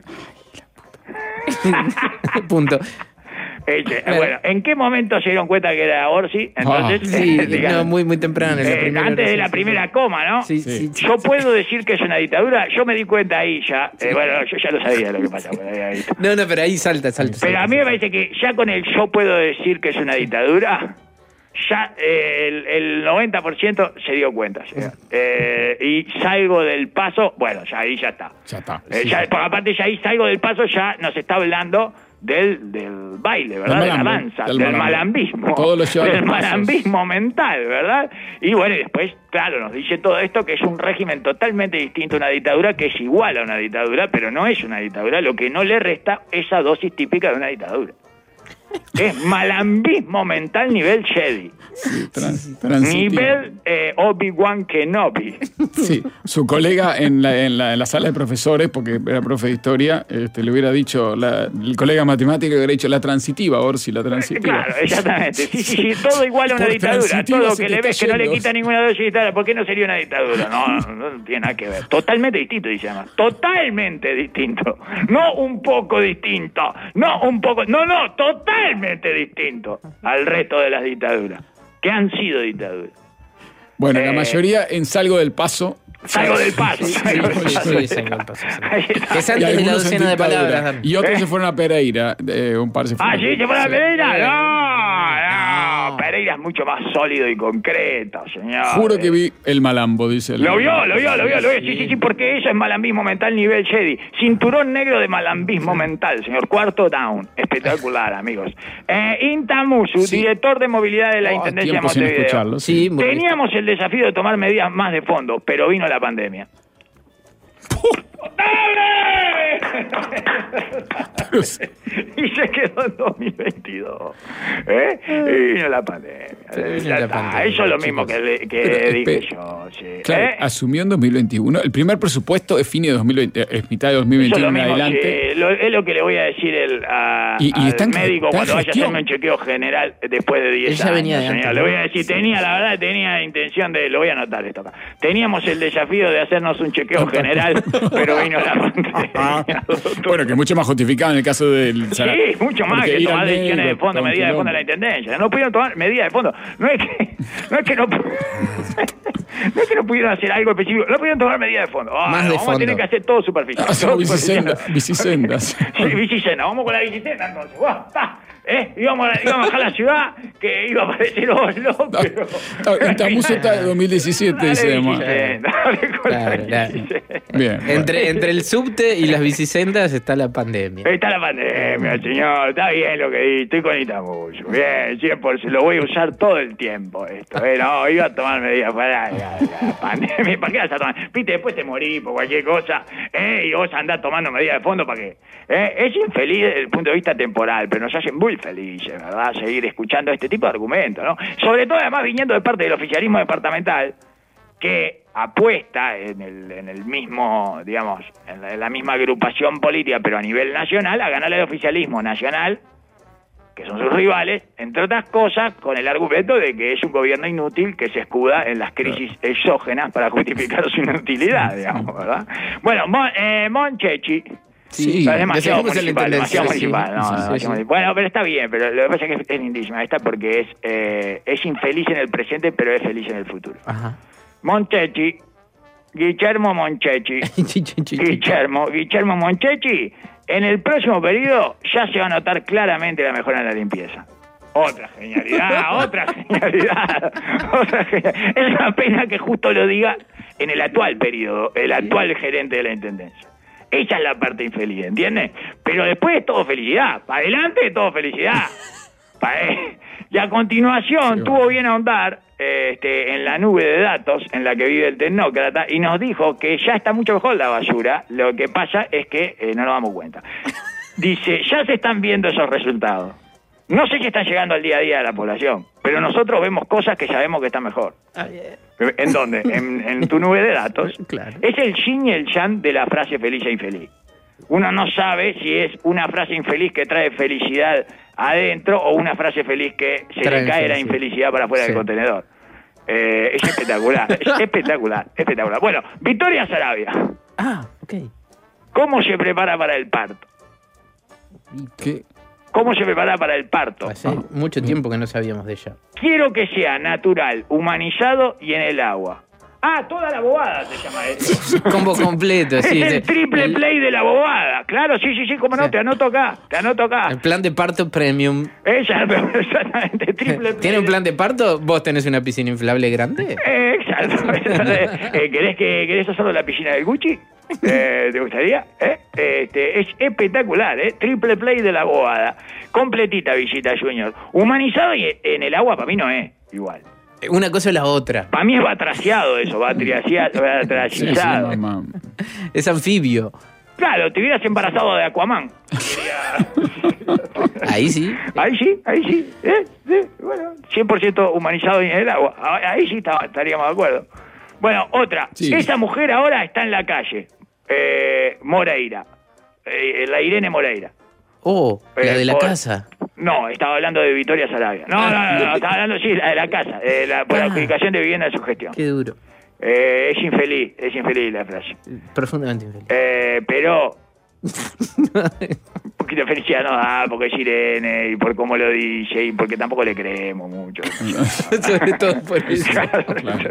Punto.
Ese, bueno, ¿en qué momento se dieron cuenta que era Orsi? Entonces,
Ah, Sí,
digamos,
no, muy, muy temprano. en la
eh,
primera
antes de la
oración,
primera
sí.
coma, ¿no?
Sí, sí, sí.
Yo puedo decir que es una dictadura. Yo me di cuenta ahí ya. Eh, bueno, yo ya lo sabía lo que pasaba. Pero, ahí-
No, no, pero ahí salta, salta.
pero
salta,
a mí me
salta.
parece que ya con el yo puedo decir que es una dictadura, ya eh, el, el noventa por ciento se dio cuenta. señor. Eh, y salgo del paso, bueno, ya ahí ya está.
Ya está.
Eh, ya, por aparte, ya ahí salgo del paso, ya nos está hablando del, del baile, ¿verdad?
Del
de la
malambo,
danza,
del
del,
malambo.
malambismo.
Todo lo lleva a
del
los pasos.
malambismo mental, ¿verdad? Y bueno, y después, claro, nos dice todo esto que es un régimen totalmente distinto a una dictadura, que es igual a una dictadura, pero no es una dictadura, lo que no le resta esa dosis típica de una dictadura. Es malambismo mental nivel Jedi.
Trans- transitivo.
Nivel eh, Obi-Wan Kenobi.
Sí, su colega en la, en, la, en la sala de profesores, porque era profe de historia, este, le hubiera dicho, la, el colega matemático le hubiera dicho la transitiva, Orsi, la transitiva.
Claro, exactamente. Sí, sí, sí, todo igual a una
Por
dictadura.
transitivo
Todo
se
que
te
le
está
ves que no le
yendo.
quita ninguna dosis de dictadura. ¿Por qué no sería una dictadura? No, no, no tiene nada que ver. Totalmente distinto, dice además. Totalmente distinto. No un poco distinto. No un poco. No, no, totalmente distinto al resto de las dictaduras. Que han sido dictaduras.
Bueno, la
Eh,
mayoría en Salgo del Paso.
Salgo del paso. salgo del
Sí,
paso.
sí, salgo del paso, sí.
Ahí está.
Que es
y
antes de la
algunos en
docena de
dictadura.
palabras. Dan.
Y otros
¿Eh?
se fueron a Pereira. eh, un par se fueron
Ah, sí, se fue a Pereira. No, no,
No.
Pereira es mucho más sólido y concreto, señor.
Juro que vi el malambo, dice. el-
Lo vio, lo vio, lo vio, lo vio. Sí, sí, sí, porque eso es malambismo mental nivel Jedi. Cinturón negro de malambismo mental, señor. Cuarto down. Espectacular, amigos. Eh, Intamusu,
Sí.
director de movilidad de la
Oh,
Intendencia de
tiempo sin
Montevideo.
escucharlo.
Sí, muy bien.
Teníamos el desafío de tomar medidas más de fondo, pero vino la pandemia. Y se quedó en dos mil veintidós. ¿Eh? Y vino la pandemia.
Se vino
Ya
la
está.
pandemia,
Eso es lo mismo
chicos.
que, le- que
Pero,
dije
espe-
yo. Sí.
Claro,
¿Eh?
asumió en dos mil veintiuno. El primer presupuesto es fin de dos mil veinte, es mitad de dos mil
Eso es
veintiuno
lo
en
mismo,
adelante.
sí. Lo- es lo que le voy a decir el, a,
Y- y
al
está en-
médico
está en
cuando vaya a
gestión.
hacerme un chequeo general después de diez
Ella
años.
venía de
señor.
antes,
Le
¿no?
voy a decir, tenía, la verdad, tenía intención de, lo voy a anotar esto acá. Teníamos el desafío de hacernos un chequeo general, pero vino la
Ah,
pandemia.
bueno, que es mucho más justificado en el caso del...
Sí, mucho más
porque
que
ir
tomar
al
decisiones de
médico,
fondo,
todo un
medidas de fondo de la
quilombo.
Intendencia. No pudieron tomar medidas de fondo. No es que no, es que no, No es que no pudieron hacer algo específico, no pudieron tomar medidas de fondo. Oh,
Más
no,
de
vamos
fondo.
a tener que hacer todo superficial.
Ah,
todo
bicicenda,
superficial.
bicisendas.
Sí, bicicenda, vamos con la bicicenda entonces. Buah, ta, ¿eh? íbamos, a, íbamos a bajar la ciudad, que iba a aparecer Oslo, pero...
En Tamuso está de dos mil diecisiete, dice
Dale,
además.
bicicenda, dale con la
Claro, la-
bicicenda.
Bien.
Entre, entre el subte y las bicisendas está la pandemia.
Está la pandemia, señor. Está bien lo que di. Estoy con Itamuyo. Bien, cien por ciento. Lo voy a usar todo el tiempo esto. Eh, no, iba a tomar medidas para la, la pandemia. ¿Para qué vas a tomar? Viste, después te morís por cualquier cosa. Eh, y vos andás tomando medidas de fondo para qué. Eh, es infeliz desde el punto de vista temporal, pero nos hace muy felices, ¿verdad? Seguir escuchando este tipo de argumentos, ¿no? Sobre todo, además, viniendo de parte del oficialismo departamental, que apuesta en el, en el mismo, digamos, en la, en la misma agrupación política, pero a nivel nacional, a ganarle al oficialismo nacional, que son sus rivales, entre otras cosas, con el argumento de que es un gobierno inútil que se escuda en las crisis exógenas para justificar su inutilidad, digamos, ¿verdad? Bueno, Mon, eh, Monchechi.
Sí,
Es demasiado
decimos en la
municipal, demasiado
intendencia, sí.
municipal. No,
Sí, sí,
demasiado
sí.
municipal. Bueno, pero está bien, pero lo que pasa es que es, es lindísima esta porque es, eh, es infeliz en el presente, pero es feliz en el futuro.
Ajá.
Monchechi, Guillermo Monchechi, Guillermo, Guillermo Monchechi, en el próximo periodo ya se va a notar claramente la mejora en la limpieza. Otra genialidad, otra genialidad, otra genialidad. Es una pena que justo lo diga en el actual periodo, el actual gerente de la Intendencia. Esa es la parte infeliz, ¿entiendes? Pero después es todo felicidad. Para adelante es todo felicidad. Pa- eh. Y a continuación
Sí,
tuvo
bueno.
bien ahondar eh, este, en la nube de datos en la que vive el tecnócrata y nos dijo que ya está mucho mejor la basura. Lo que pasa es que eh, no nos damos cuenta. Dice, ya se están viendo esos resultados. No sé si están llegando al día a día de la población, pero nosotros vemos cosas que sabemos que están mejor. ¿En dónde? En, en tu nube de datos.
Claro.
Es el yin y el yang de la frase feliz e infeliz. Uno no sabe si es una frase infeliz que trae felicidad adentro o una frase feliz que se
Trae
le cae la
infelicidad.
infelicidad para afuera
Sí.
del contenedor. Eh, es espectacular, es espectacular, espectacular. Bueno, Victoria Sarabia,
Ah, ok.
¿cómo se prepara para el parto?
¿Qué?
¿Cómo se prepara para el parto?
Hace mucho tiempo que no sabíamos de ella.
Quiero que sea natural, humanizado y en el agua. Ah, toda la bobada se llama eso.
Combo completo,
Es
sí.
el
sí.
triple
El-
play de la bobada. Claro, sí, sí, sí, cómo no,
Sí.
te anoto acá, te anoto acá.
El plan de parto premium.
Ella, exactamente, triple play.
¿Tiene un plan de parto? ¿Vos tenés una piscina inflable grande?
Eh, exacto. Eh, ¿querés, que, ¿Querés hacerlo la piscina del Gucci? Eh, ¿Te gustaría? ¿Eh? Este, es espectacular, ¿eh? Triple play de la bobada. Completita, Villita Junior. Humanizado y en el agua para mí no es igual.
Una cosa o la otra.
Para mí es batraciado eso, batraciado.
Sí, sí,
batracizado.
mamá.
Es anfibio.
Claro, te hubieras embarazado de Aquaman. Quería-
Ahí sí.
Ahí sí, ahí sí. ¿eh? Sí, bueno, cien por ciento humanizado y en el agua. Ahí sí está- estaríamos de acuerdo. Bueno, otra.
Sí.
Esa mujer ahora está en la calle. Eh, Moreira. Eh, la Irene Moreira.
Oh, la
Eh,
de la
por-
casa.
No, estaba hablando de Victoria Sarabia. No, no, no, no, estaba hablando, sí, la de la casa. eh, la, por la
Ah.
adjudicación de vivienda de su gestión.
Qué duro.
Eh, es infeliz, es infeliz la frase.
Profundamente infeliz.
Eh, pero un poquito de felicidad no da porque es Irene y por cómo lo dice y porque tampoco le creemos mucho.
Sobre todo por eso.
Claro.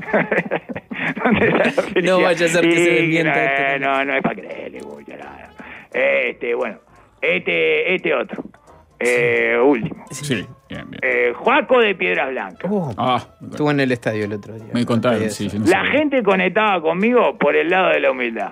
¿Dónde está la felicidad?
No vaya a ser que se
Sí,
desmienta
no,
esto.
No, no es para creerle mucho nada. Este, bueno, este, este otro. Eh, último.
Sí, bien, bien.
Eh, Juaco de Piedras Blancas.
Oh,
Ah,
estuvo en el estadio el otro día.
me contaron,
Eso.
sí. Yo no
La
sabía.
gente conectaba conmigo por el lado de la humildad.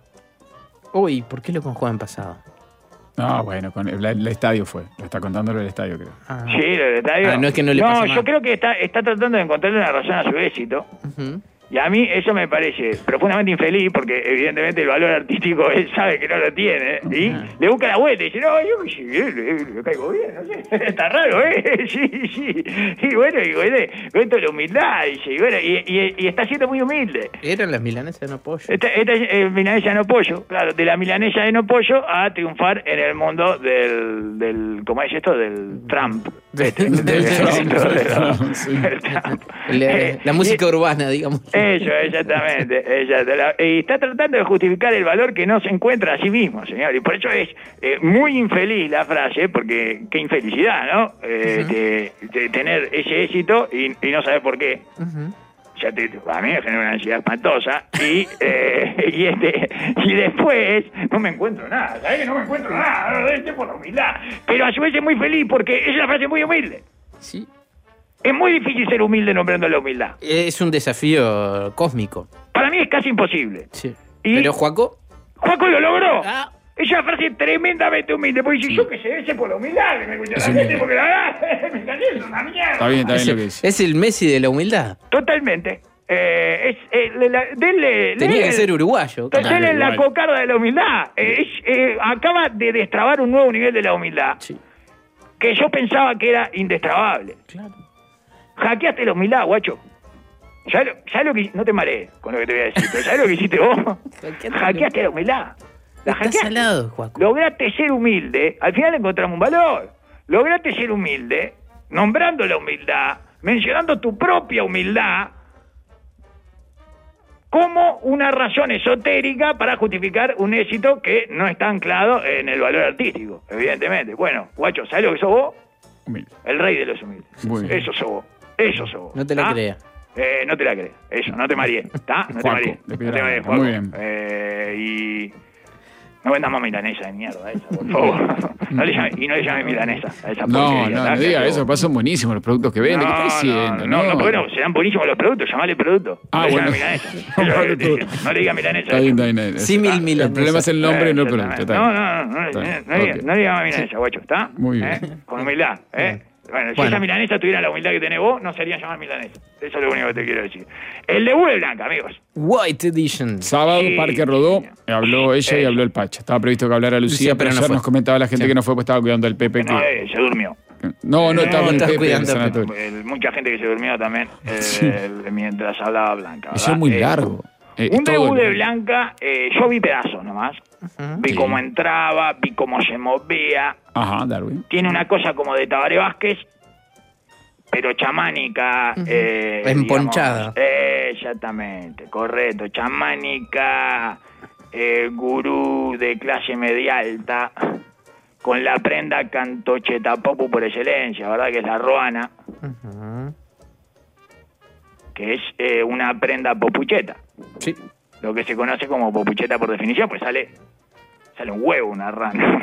Uy, ¿por qué lo conjugan pasado?
No, bueno, con el, el estadio fue. Lo está contándolo el estadio, creo.
Ah.
Sí, lo del estadio.
Ah, no es que no le pase
yo
más.
creo que está, está tratando de encontrarle una razón a su éxito.
Ujú.
Y a mí eso me parece profundamente infeliz porque evidentemente el valor artístico él sabe que no lo tiene y
Ajá.
le busca la vuelta y dice, no, yo sí, le, le- le caigo bien, no sé, está raro, ¿eh? Sí, sí. Y bueno, y bueno, cuento la humildad, dice, y bueno, y, y, y está siendo muy humilde.
Eran las milanesas de no pollo.
Esta, esta es eh, milanesa de no pollo, claro, de la milanesa de no pollo a triunfar en el mundo del, del ¿cómo es esto? Del Trump. Este,
Del
del-
Trump,
del-
del Trump, sí.
del Trump.
La,
Eh,
la música urbana, digamos.
Eso, exactamente. Ella, de la- y está tratando de justificar el valor que no se encuentra a sí mismo, señor. Y por eso es eh, muy infeliz la frase, porque qué infelicidad, ¿no? Eh,
Ujú.
de, de tener ese éxito y, y no saber por qué.
Ujú.
ya te, a mí me genera una ansiedad espantosa, y, eh, y, este, y después no me encuentro nada, ¿sabes que no me encuentro nada? Este por la humildad, pero a su vez es muy feliz porque es una frase muy humilde.
Sí.
Es muy difícil ser humilde nombrando la humildad.
Es un desafío cósmico.
Para mí es casi imposible.
Sí.
Y-
Pero Juaco...
Juaco lo logró.
Ah.
Es una frase tremendamente humilde, porque si
Sí.
yo que sé, ese por la humildad que me escucha
Es
la
un-
gente, porque la verdad, me calienta una mierda.
Está bien, está bien
Es,
lo que dice.
es el Messi de la humildad.
Totalmente. Eh, es, eh, le- la- denle,
Tenía
denle-
que ser uruguayo.
Denle
Claro,
la
igual.
cocarda de la humildad. Eh, es, eh, acaba de destrabar un nuevo nivel de la humildad
Sí.
que yo pensaba que era indestrabable.
Claro.
Hackeaste la humildad, guacho. ¿Sabes lo, sabes lo que no te marees con lo que te voy a decir? Pero ¿sabes lo que hiciste vos?
Hackeaste
Hackeaste la humildad. La
Está
hackeaste.
salado, Juaco.
Lograste ser humilde, al final encontramos un valor. Lograste ser humilde, nombrando la humildad, mencionando tu propia humildad como una razón esotérica para justificar un éxito que no está anclado en el valor artístico, evidentemente. Bueno, guacho, ¿sabes lo que sos vos?
Humilde.
El rey de los humildes.
Muy bien.
Eso sos vos. Eso sos vos.
No te la
¿Ah?
creas.
Eh, no te la crees. Eso, no te marees. ¿Está? No te
Juaco,
marees.
de
No
Piedra
te marees,
Blanca. Muy
Juaco.
bien.
Eh, y no vendamos milanesa de mierda esa, por favor. No le llame, y no le llame milanesa a esa
No,
porquería,
no,
¿tá?
no diga
Pero-
eso, son buenísimos los productos que vende. ¿Qué está diciendo?
No, no, no, porque no, serán buenísimos los productos, llamale producto.
Ah,
no le
bueno.
llame milanesa. Eso es lo que te digo. No le diga milanesa.
Está bien, está bien, está bien.
Símil
Ah,
milanesa.
El problema es el nombre y no el
Eh,
producto. está
No,
bien.
no, no, no,
Está
no,
bien,
no, diga-
ok.
no diga milanesa, guacho, ¿está?
Muy
¿Eh?
bien.
Con humildad, ¿eh? Bueno, si
Bueno.
esa milanesa tuviera la humildad que tenés vos, no sería llamar milanesa. Eso es lo único que te quiero decir. El debut de Blanca, amigos.
White Edition.
Sábado,
Sí.
Parque Rodó, habló ella y
Eso.
habló el Pacha. Estaba previsto que hablara Lucía,
Lucía,
pero
pero no
ayer
fue.
nos comentaba la gente
Sí.
que no fue, pues estaba cuidando al Pepe.
No,
Que...
eh, se durmió.
No, no, estaba
No,
con el
estaba
Pepe en el
cuidando al Pepe.
sanatorio.
El- mucha gente que se durmió también eh,
Sí.
el- mientras hablaba Blanca.
Eso
¿verdad?
es muy
Eh,
largo. Eh,
Un
todo
debut
el-
de Blanca, eh, yo vi pedazos nomás. Vi
Sí.
cómo entraba, vi cómo se movía.
Ajá, Darwin.
Tiene una cosa como de Tabaré Vázquez, pero chamánica. eh,
Emponchada.
digamos. Eh, exactamente, correcto. Chamánica, eh, gurú de clase media alta, con la prenda cantocheta popu por excelencia, ¿verdad? Que es la ruana, que es eh, una prenda popucheta.
Sí.
Lo que se conoce como popucheta por definición, pues sale sale un huevo, una rana.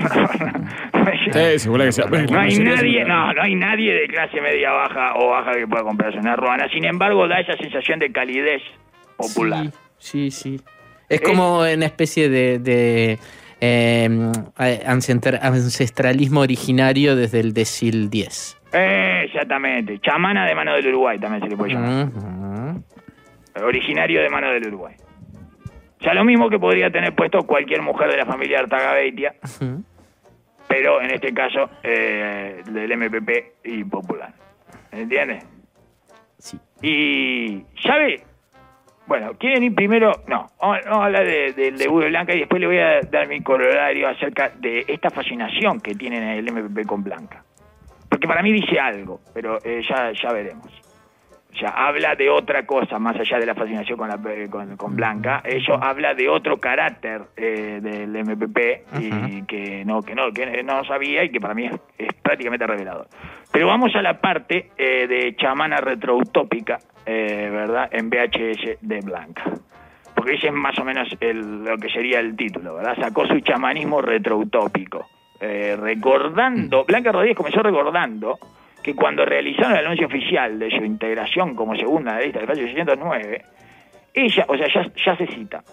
Sí, seguro que sea.
No hay nadie, no, no hay nadie de clase media baja o baja que pueda comprarse una ruana. Sin embargo, da esa sensación de calidez popular.
Sí, sí, sí. Es como una especie de, de eh, ancestra- ancestralismo originario desde el decil diez.
Eh, exactamente. Chamana de mano del Uruguay también se le puede llamar.
Ujú.
Originario de mano del Uruguay. O sea, lo mismo que podría tener puesto cualquier mujer de la familia Artagabeitia,
Ujú.
pero en este caso eh, del M P P y popular. ¿Entiendes?
Sí.
Y, ¿sabe? Bueno, ¿quieren ir primero? No, vamos vamos a hablar de- del debut de Blanca y después le voy a dar mi corolario acerca de esta fascinación que tienen el M P P con Blanca. Porque para mí dice algo, pero eh, ya, ya veremos. O sea, habla de otra cosa, más allá de la fascinación con, la, con, con Blanca. Eso habla de otro carácter eh, del M P P y
Ajá.
que no que no que no sabía y que para mí es, es prácticamente revelador. Pero vamos a la parte eh, de chamana retroutópica, eh, ¿verdad? En V H S de Blanca. Porque ese es más o menos el, lo que sería el título, ¿verdad? Sacó su chamanismo retroutópico. Eh, recordando, Blanca Rodríguez comenzó recordando que cuando realizaron el anuncio oficial de su integración como segunda en la lista del espacio seiscientos nueve, ella, o sea, ya, ya se cita.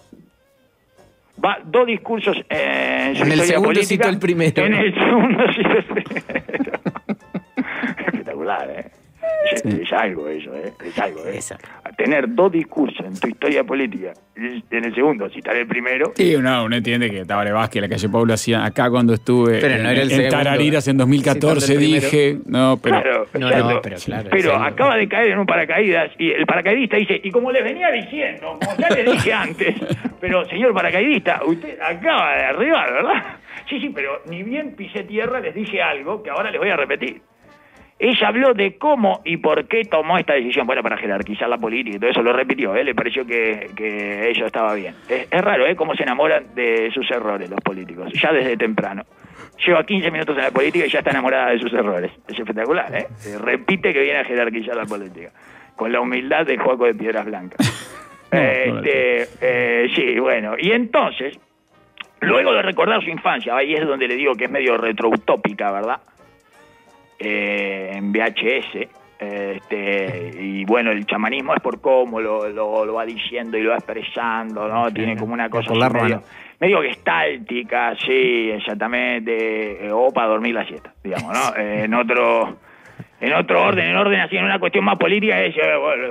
Va dos discursos eh, en su
En el
historia
segundo
política.
citó el primero.
En el segundo citó el primero. Espectacular, ¿eh? Es,
Sí.
es algo eso, ¿eh? Es algo, ¿eh?
Es algo.
A tener dos discursos en tu historia política, y en el segundo citar el primero.
Sí, uno, uno entiende que Tabaré Vázquez, la calle Pablo hacía acá cuando estuve
Pero no
en,
era el
en
segundo.
Tarariras en dos mil catorce,
Citando el primero.
dije, no, pero
Claro,
No,
exacto.
no, pero claro.
Pero
es algo.
acaba de caer en un paracaídas y el paracaidista dice, y como les venía diciendo, como ya les dije antes, pero señor paracaidista, usted acaba de arribar, ¿verdad? Sí, sí, pero ni bien pisé tierra les dije algo que ahora les voy a repetir. Ella habló de cómo y por qué tomó esta decisión, bueno, para jerarquizar la política y todo eso, lo repitió, ¿eh? Le pareció que, que ello estaba bien. Es, es raro, ¿eh? Cómo se enamoran de sus errores los políticos, ya desde temprano. Lleva quince minutos en la política y ya está enamorada de sus errores. Es espectacular, ¿eh? Se repite que viene a jerarquizar la política. con la humildad de Joaco de Piedras Blancas. no, este, no eh, sí, bueno, y entonces, luego de recordar su infancia, ahí es donde le digo que es medio retroutópica, ¿verdad? Eh, en V H S, este, y bueno, el chamanismo es por cómo lo, lo, lo va diciendo y lo va expresando, ¿no? Tiene como una cosa así medio, medio gestáltica, sí, exactamente, eh, o para dormir la siesta, digamos, ¿no? Eh, en otro en otro orden, en orden así, en una cuestión más política, es... Eh, bueno,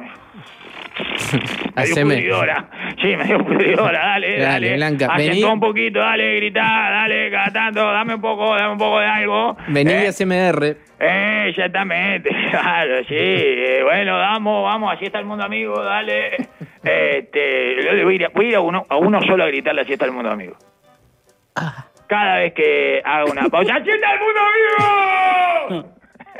medio pudridora, sí, medio pudridora, dale, dale,
dale, Blanca,
acentúa un poquito, dale, grita, dale, cada tanto, dame un poco, dame un poco de algo.
Vení
eh.
a C M R.
Eh, exactamente, claro, sí, eh, bueno, vamos, vamos, así está el mundo amigo, dale. Este, yo voy a ir, voy a, ir a, uno, a uno solo a gritarle así está el mundo amigo.
Ah.
Cada vez que haga una pausa, ¡así está el mundo amigo!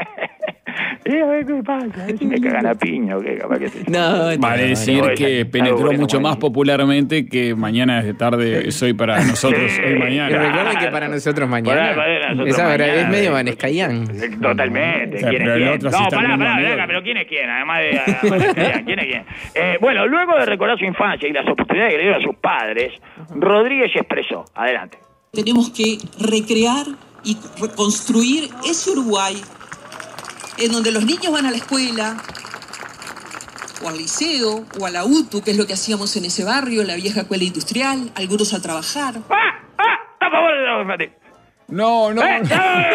Y a ver qué pasa, a ver si me cagan a piña o qué, capaz que se...
No,
vale decir
no,
que
no,
penetró
bueno,
mucho
bueno.
más popularmente que mañana es de tarde, soy para nosotros
Sí,
hoy mañana.
Y recuerden que para nosotros mañana.
Para- para nosotros
Esa
mañana,
es medio
eh,
Vanescayán.
Totalmente.
O sea,
¿Quién es
pero el
quién?
otro sí
No,
está
pará,
el mismo
pará,
nivel.
Blanca, pero ¿quién es quién? Además de... además de Castellán, ¿quién es quién? Eh, bueno, luego de recordar su infancia y las oportunidades que le dieron a sus padres, Rodríguez expresó. Adelante.
Tenemos que recrear y reconstruir ese Uruguay en donde los niños van a la escuela, o al liceo, o a la U T U, que es lo que hacíamos en ese barrio, la vieja escuela industrial, algunos a trabajar.
¡Ah! ¡Ah! ¡A favor de la infantil!
No, no,
¿Eh?
no.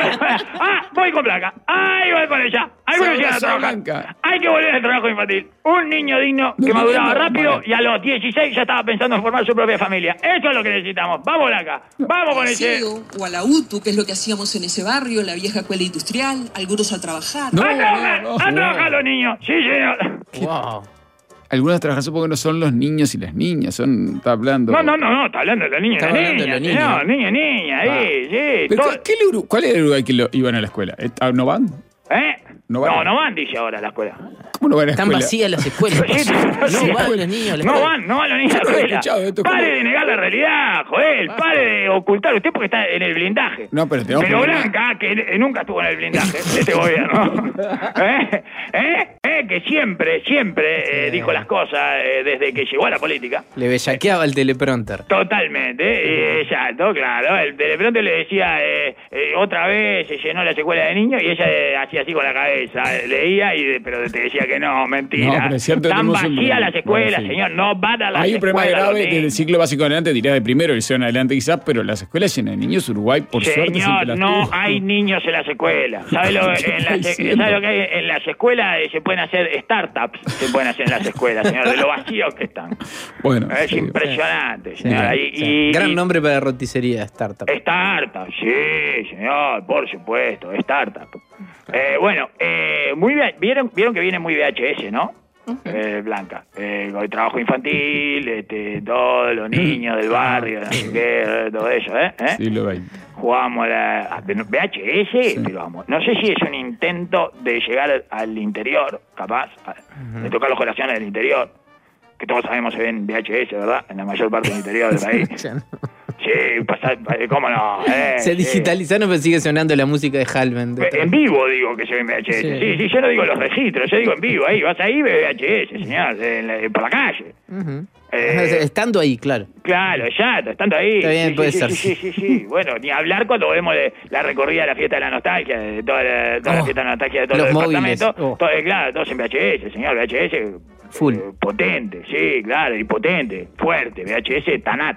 ¡Ah! Voy con Blanca. ¡Ahí voy con ella! ¡Ahí voy
Se
a
abrazó
trabajar!
Blanca.
Hay que volver al trabajo infantil. Un niño digno que
No,
maduraba
no, no,
rápido
vale.
y a los dieciséis ya estaba pensando en formar su propia familia. Eso es lo que necesitamos. ¡Vamos, Blanca! ¡Vamos con
Al
ese!
liceo, o a la U T U, que es lo que hacíamos en ese barrio, la vieja escuela industrial, algunos a trabajar.
No.
¡A trabajar!
no,
¡A
no.
trabajar los niños! ¡Sí, señor!
Wow.
Algunos trabajan porque no son los niños y las niñas, son, está hablando.
No, no, no, no, está hablando de los niños y
Estaba
las
hablando de
niñas,
los niños.
señor. Niños, niñas, ahí, sí.
Pero,
todo-
¿qué, qué, ¿Cuál era el Uruguay que lo, iban a la escuela? ¿Ah, ¿No van?
¿Eh?
No
No,
van.
no van, dice ahora a la escuela.
¿Cómo no van a la
Están
escuela?
vacías las escuelas.
Sí,
No van los niños a la
No
escuela.
van, no van los niños a la
Yo no he
escuela.
escuchado esto,
Pare
¿cómo?
de negar la realidad, Joel. Pare de ocultar usted porque está en el blindaje.
No, pero tenemos
Pero
que-
Blanca, que eh, nunca estuvo en el blindaje de este gobierno. ¿Eh? ¿Eh? ¿Eh? Que siempre, siempre eh, dijo las cosas eh, desde que llegó a la política.
Le bellaqueaba el teleprompter.
Totalmente, eh, exacto, claro. El, de pronto le decía, eh, eh, otra vez se llenó la escuela de niños y ella eh, hacía así con la cabeza, eh, leía, y de- pero te decía que no, mentira.
No, pero es cierto que
Están
tenemos un
vacías
problema.
las escuelas,
Bueno, sí.
señor, no van a las
Hay un problema
escuelas.
grave
los
desde el
niños.
ciclo básico en adelante, dirás de primero, el en adelante quizás, pero las escuelas llenas de niños, Uruguay, por suerte, siempre
Señor,
las
no
tuvo.
hay niños en las escuelas. ¿Sabe lo,
¿Qué
en
está
las,
diciendo?
¿sabe lo que hay? En las escuelas eh, se pueden hacer startups, se pueden hacer en las escuelas, señor, de lo vacíos que están.
Bueno,
Es
sí.
impresionante,
Sí,
señor.
sí.
Y- y-
Gran
y-
nombre para roticería, startup.
Startup, sí, señor, por supuesto, startup. Eh, bueno, eh, muy bien, vieron, vieron que viene muy V H S, ¿no? Eh, Blanca, eh, con el trabajo infantil, este, todos los niños del barrio, no sé qué, todo eso, ¿eh? ¿Eh?
Siglo veinte.
Jugamos a la a V H S, pero vamos, no sé si es un intento de llegar al interior, capaz, a- de tocar los corazones del interior, que todos sabemos se ven V H S, ¿verdad? En la mayor parte del interior del país.
Ya no.
Sí, pasar, cómo no. Eh,
Se
sí.
digitalizaron, pero sigue sonando la música de Halven.
Eh, En vivo digo que se ve en V H S.
Sí.
Sí. sí, yo no digo los registros, yo digo en vivo. Ahí vas ahí, ve V H S, señor, en la- por la calle.
Ujú.
Eh,
Estando ahí, claro.
Claro, ya, estando ahí.
Está bien,
sí,
puede
sí,
ser.
Sí, sí, sí, sí. Bueno, ni hablar cuando vemos de la recorrida de la fiesta de la nostalgia, de toda la, toda la
Oh,
fiesta de la nostalgia de todos
los
los,
móviles,
departamentos.
oh.
Todo, eh, claro, todos en V H S, señor, V H S.
Full.
eh, potente, sí, claro, y potente, fuerte, V H S Tanat.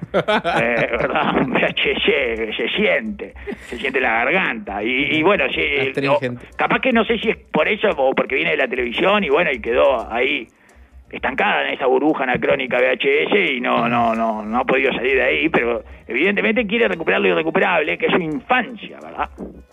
Eh, ¿verdad? Un V H S se siente, se siente la garganta. Y, y bueno, sí,
Astringente.
o- capaz que no sé si es por eso o porque viene de la televisión y bueno, y quedó ahí estancada en esa burbuja anacrónica V H S y no, no, no, no ha podido salir de ahí, pero evidentemente quiere recuperar lo irrecuperable, que es su infancia, ¿verdad?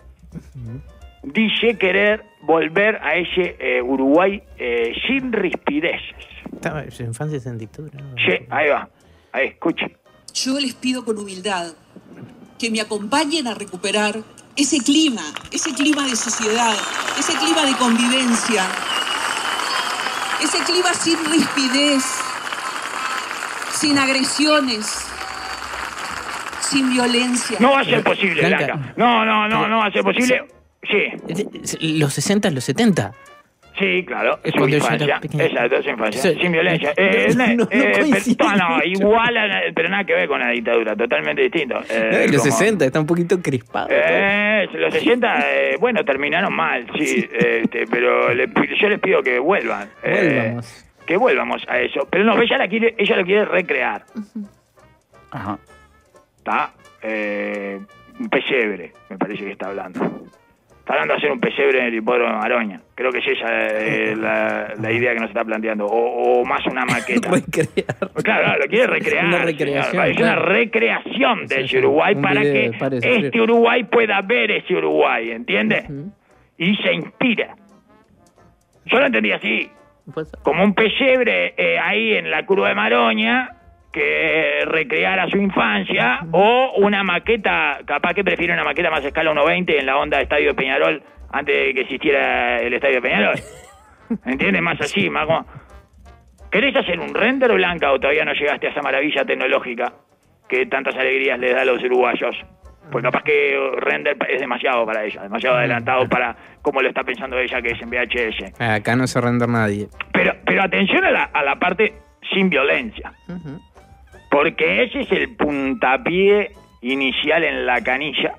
Dice querer volver a ese eh, Uruguay eh, sin rispideces.
Estaba, su infancia está en dictadura. ¿no?
Sí, ahí va, ahí, escuche.
Yo les pido con humildad que me acompañen a recuperar ese clima, ese clima de sociedad, ese clima de convivencia, ese clima sin rispidez, sin agresiones, sin violencia.
No va a ser posible,
Blanca.
Blanca. No, no, no, no va a ser posible. Sí,
Los sesenta, los setenta.
Sí, claro,
Es
su
cuando ella
infancia,
era pequeña.
exacto, su infancia,
Sí.
sin violencia. Eh,
No,
eh,
no, no
eh,
coincide.
pero, no, no, igual, a la- pero nada que ver con la dictadura, totalmente distinto. Eh,
En los
como-
sesenta, está un poquito crispado. todo.
Eh, los sesenta, eh, bueno, terminaron mal, sí, este, pero le pi- yo les pido que vuelvan. eh,
Volvamos.
que vuelvamos a eso. Pero no, ella, la quiere, ella lo quiere recrear.
Ajá.
¿Está? Eh, un pesebre, me parece que está hablando. Está hablando de hacer un pesebre en el hipódromo de Maroña. Creo que es esa eh, la, la idea que nos está planteando. O, o más una maqueta.
Recrear.
Claro, claro, lo quiere recrear.
Una recreación,
señor. Es
claro.
una recreación de
Sí,
ese
sí,
Uruguay
un
para
video
que
de Pares de
este
Frío.
Uruguay pueda ver ese Uruguay, ¿entiende? Y se inspira. Yo lo entendí así.
Pues,
Como un pesebre eh, ahí en la curva de Maroña que recreara su infancia, o una maqueta, capaz que prefiere una maqueta más escala uno veinte en la onda de Estadio Peñarol antes de que existiera el Estadio Peñarol. ¿Entiendes? Más así, más como... ¿Querés hacer un render, Blanca, o todavía no llegaste a esa maravilla tecnológica que tantas alegrías le da a los uruguayos? Pues capaz que render es demasiado para ella, demasiado adelantado para cómo lo está pensando ella, que es en V H S.
acá no se render nadie.
Pero, pero atención a la, a la parte sin violencia. Porque ese es el puntapié inicial en la canilla,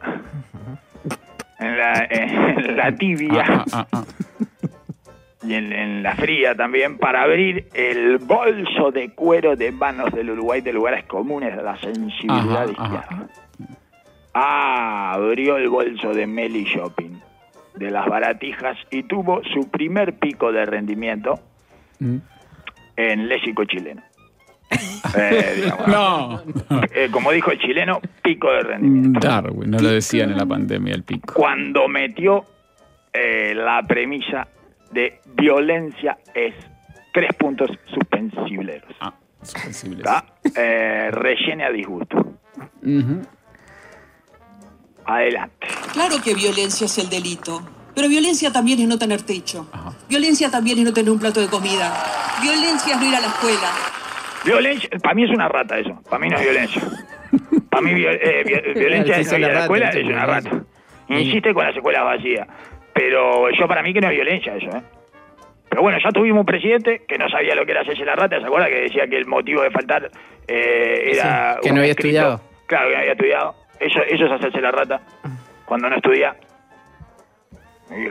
en la, en la tibia
Ah, ah, ah,
y en, en la fría también, para abrir el bolso de cuero de manos del Uruguay de lugares comunes de la sensibilidad
Ajá, ajá.
izquierda. Ah, abrió el bolso de Meli Shopping, de las baratijas, y tuvo su primer pico de rendimiento
Mm.
en léxico chileno. Eh, digamos,
No.
eh, como dijo el chileno, pico de rendimiento.
Darwin, no lo decían en la pandemia, el pico.
Cuando metió eh, la premisa de violencia es tres puntos suspensibleros.
Ah, suspensible.
¿Está? Eh, rellene a disgusto.
Ujú.
Adelante.
Claro que violencia es el delito, pero violencia también es no tener techo. Violencia también es no tener un plato de comida. Violencia es no ir a la escuela.
Violencia, para mí es una rata eso. Para mí no es violencia. Para mí viol- eh, vi- violencia es no ir a la escuela, es una rata. Insiste con las escuelas vacías. Pero yo para mí que no es violencia eso, ¿eh? Pero bueno, ya tuvimos un presidente que no sabía lo que era hacerse la rata, ¿se acuerda? Que decía que el motivo de faltar eh, era...
Sí, que
un
no había
escrito.
estudiado.
Claro, que no había estudiado. Eso, eso es hacerse la rata. Cuando no estudia. Y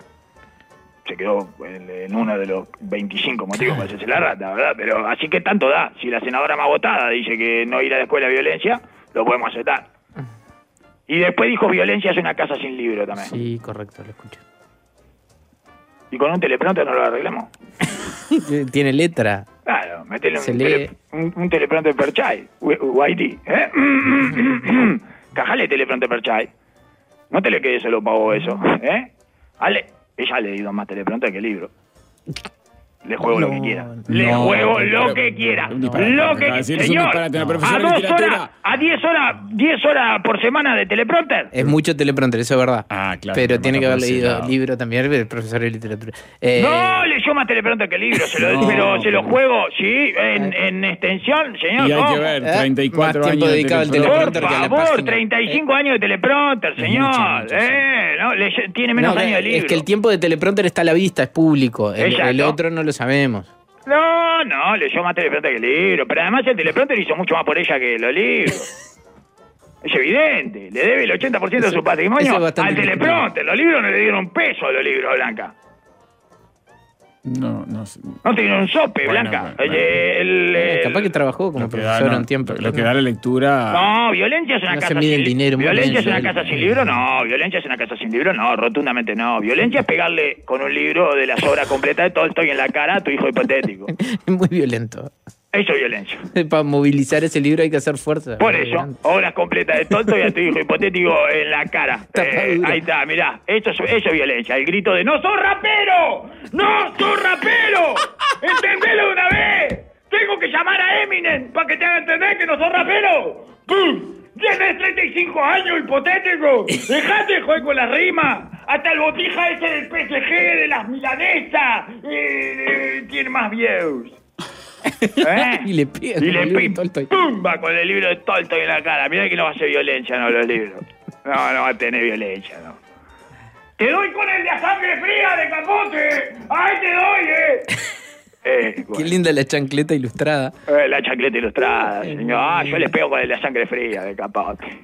se quedó en, en uno de los veinticinco motivos para hacerse la rata, ¿verdad? Pero así que tanto da. Si la senadora más votada dice que no ir a la escuela es violencia, lo podemos aceptar. Y después dijo violencia es una casa sin libro también.
Sí, correcto, lo escucho.
Y con un teleprompter no lo arreglamos.
Tiene letra.
Claro, metele un,
Se
tele,
lee.
un, un teleprompter per chai, Whitey, ¿eh? Cajale teleprompter per chai. No te le quede solo pavo eso, ¿eh? Ale, ella ha leído más teleprompter que libro. Le juego lo que
No,
quiera. Le
no,
juego
pero-
lo que quiera.
un disparate,
Lo
me
que
acaba de decir, es un
señor.
disparate, una profesora
A
de
dos
literatura.
horas, a diez horas, diez horas por semana de teleprompter.
Es mucho teleprompter, eso es verdad.
Ah, claro,
Pero
pero
tiene que
mata
haber
por ese
leído
lado.
libro también, el profesor de literatura. Eh,
No, leyó más teleprompter que libro, se lo,
No,
pero se lo
pero-
juego, sí, en, en extensión, señor.
Y hay
¿cómo?
que ver,
¿Eh?
treinta y cuatro
Más tiempo
años de
dedicado al
teleprompter.
Por
teleprompter que a la
favor,
página.
treinta y cinco años de teleprompter, señor.
mucho, mucho,
eh, no, leye- tiene menos
no,
años de libro.
es que el tiempo de teleprompter está a la vista, es público. El,
Exacto.
el otro no lo sabemos.
No, no, leyó más teleprompter que el libro. Pero además el teleprompter hizo mucho más por ella que los libros. Es evidente, le debe el ochenta por ciento de su
eso
patrimonio
es bastante
al teleprompter. Los libros no le dieron un peso a los libros, Blanca.
No, no sé.
No te dieron un sope,
Bueno,
Blanca.
bueno,
Eh, el-
Eh,
el-
capaz que trabajó como
Lo que da,
profesor
no,
un tiempo.
lo que da la lectura.
No, violencia es una
No se
casa
mide
sin
el dinero, muy
violencia
bien,
es una
Joel.
casa sin libro, no, violencia es una casa sin libro, no, rotundamente no. Violencia es pegarle con un libro de las obras completas de Tolstoy en la cara a tu hijo hipotético.
Es muy violento.
Eso es violencia.
Para movilizar ese libro hay que hacer fuerza.
Por eso, obras completas de Tolstoy a tu hijo hipotético en la cara. Eh,
Tapadura.
ahí está, mirá, eso es, eso es violencia, el grito de ¡no sos rapero! ¡No sos rapero! ¡Entendelo de una vez! ¡Tengo que llamar a Eminem para que te haga entender que no sos rapero! ¡Pum! Tienes treinta y cinco años, hipotético. Dejate de joder con las rimas. Hasta el botija ese del P S G, de las milanesas, eh, eh, tiene más views. ¿Eh?
Y le pega
Y
con
le
el libro de
pim,
Tolstoy.
pum, va con el libro de Tolstoy en la cara. Mirá que no va a ser violencia, no, los libros. No, no va a tener violencia, no. ¡Te doy con el de a sangre fría de Capote! ¡Ahí te doy, eh! eh
Qué
bueno.
linda la chancleta ilustrada.
Eh, la chancleta ilustrada, señor. Ah, yo les pego con el de a sangre fría de Capote.